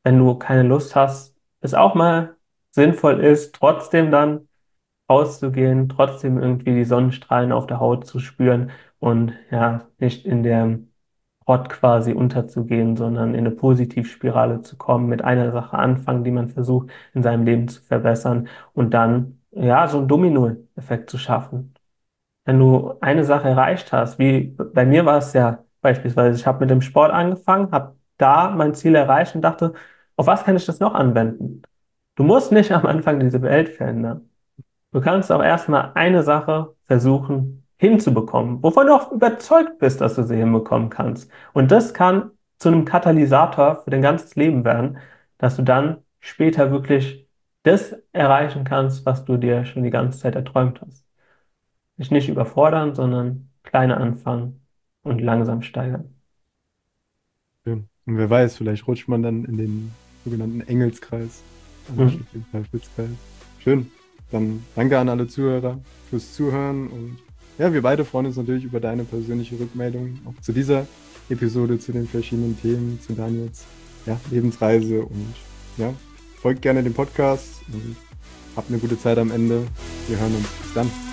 wenn du keine Lust hast, es auch mal sinnvoll ist, trotzdem dann rauszugehen, trotzdem irgendwie die Sonnenstrahlen auf der Haut zu spüren und ja, nicht in der Trott quasi unterzugehen, sondern in eine Positivspirale zu kommen, mit einer Sache anfangen, die man versucht in seinem Leben zu verbessern und dann ja so einen Dominoeffekt zu schaffen. Wenn du eine Sache erreicht hast, wie bei mir war es ja beispielsweise, ich habe mit dem Sport angefangen, habe da mein Ziel erreicht und dachte, auf was kann ich das noch anwenden? Du musst nicht am Anfang diese Welt verändern. Du kannst auch erstmal eine Sache versuchen hinzubekommen, wovon du auch überzeugt bist, dass du sie hinbekommen kannst. Und das kann zu einem Katalysator für dein ganzes Leben werden, dass du dann später wirklich das erreichen kannst, was du dir schon die ganze Zeit erträumt hast. Dich nicht überfordern, sondern kleine anfangen und langsam steigern. Schön. Und wer weiß, vielleicht rutscht man dann in den sogenannten Engelskreis, Mhm. anstatt den Teufelskreis. Schön. Dann danke an alle Zuhörer fürs Zuhören und ja, wir beide freuen uns natürlich über deine persönliche Rückmeldung, auch zu dieser Episode, zu den verschiedenen Themen, zu Daniels ja, Lebensreise und ja, folgt gerne dem Podcast und habt eine gute Zeit am Ende. Wir hören uns. Bis dann.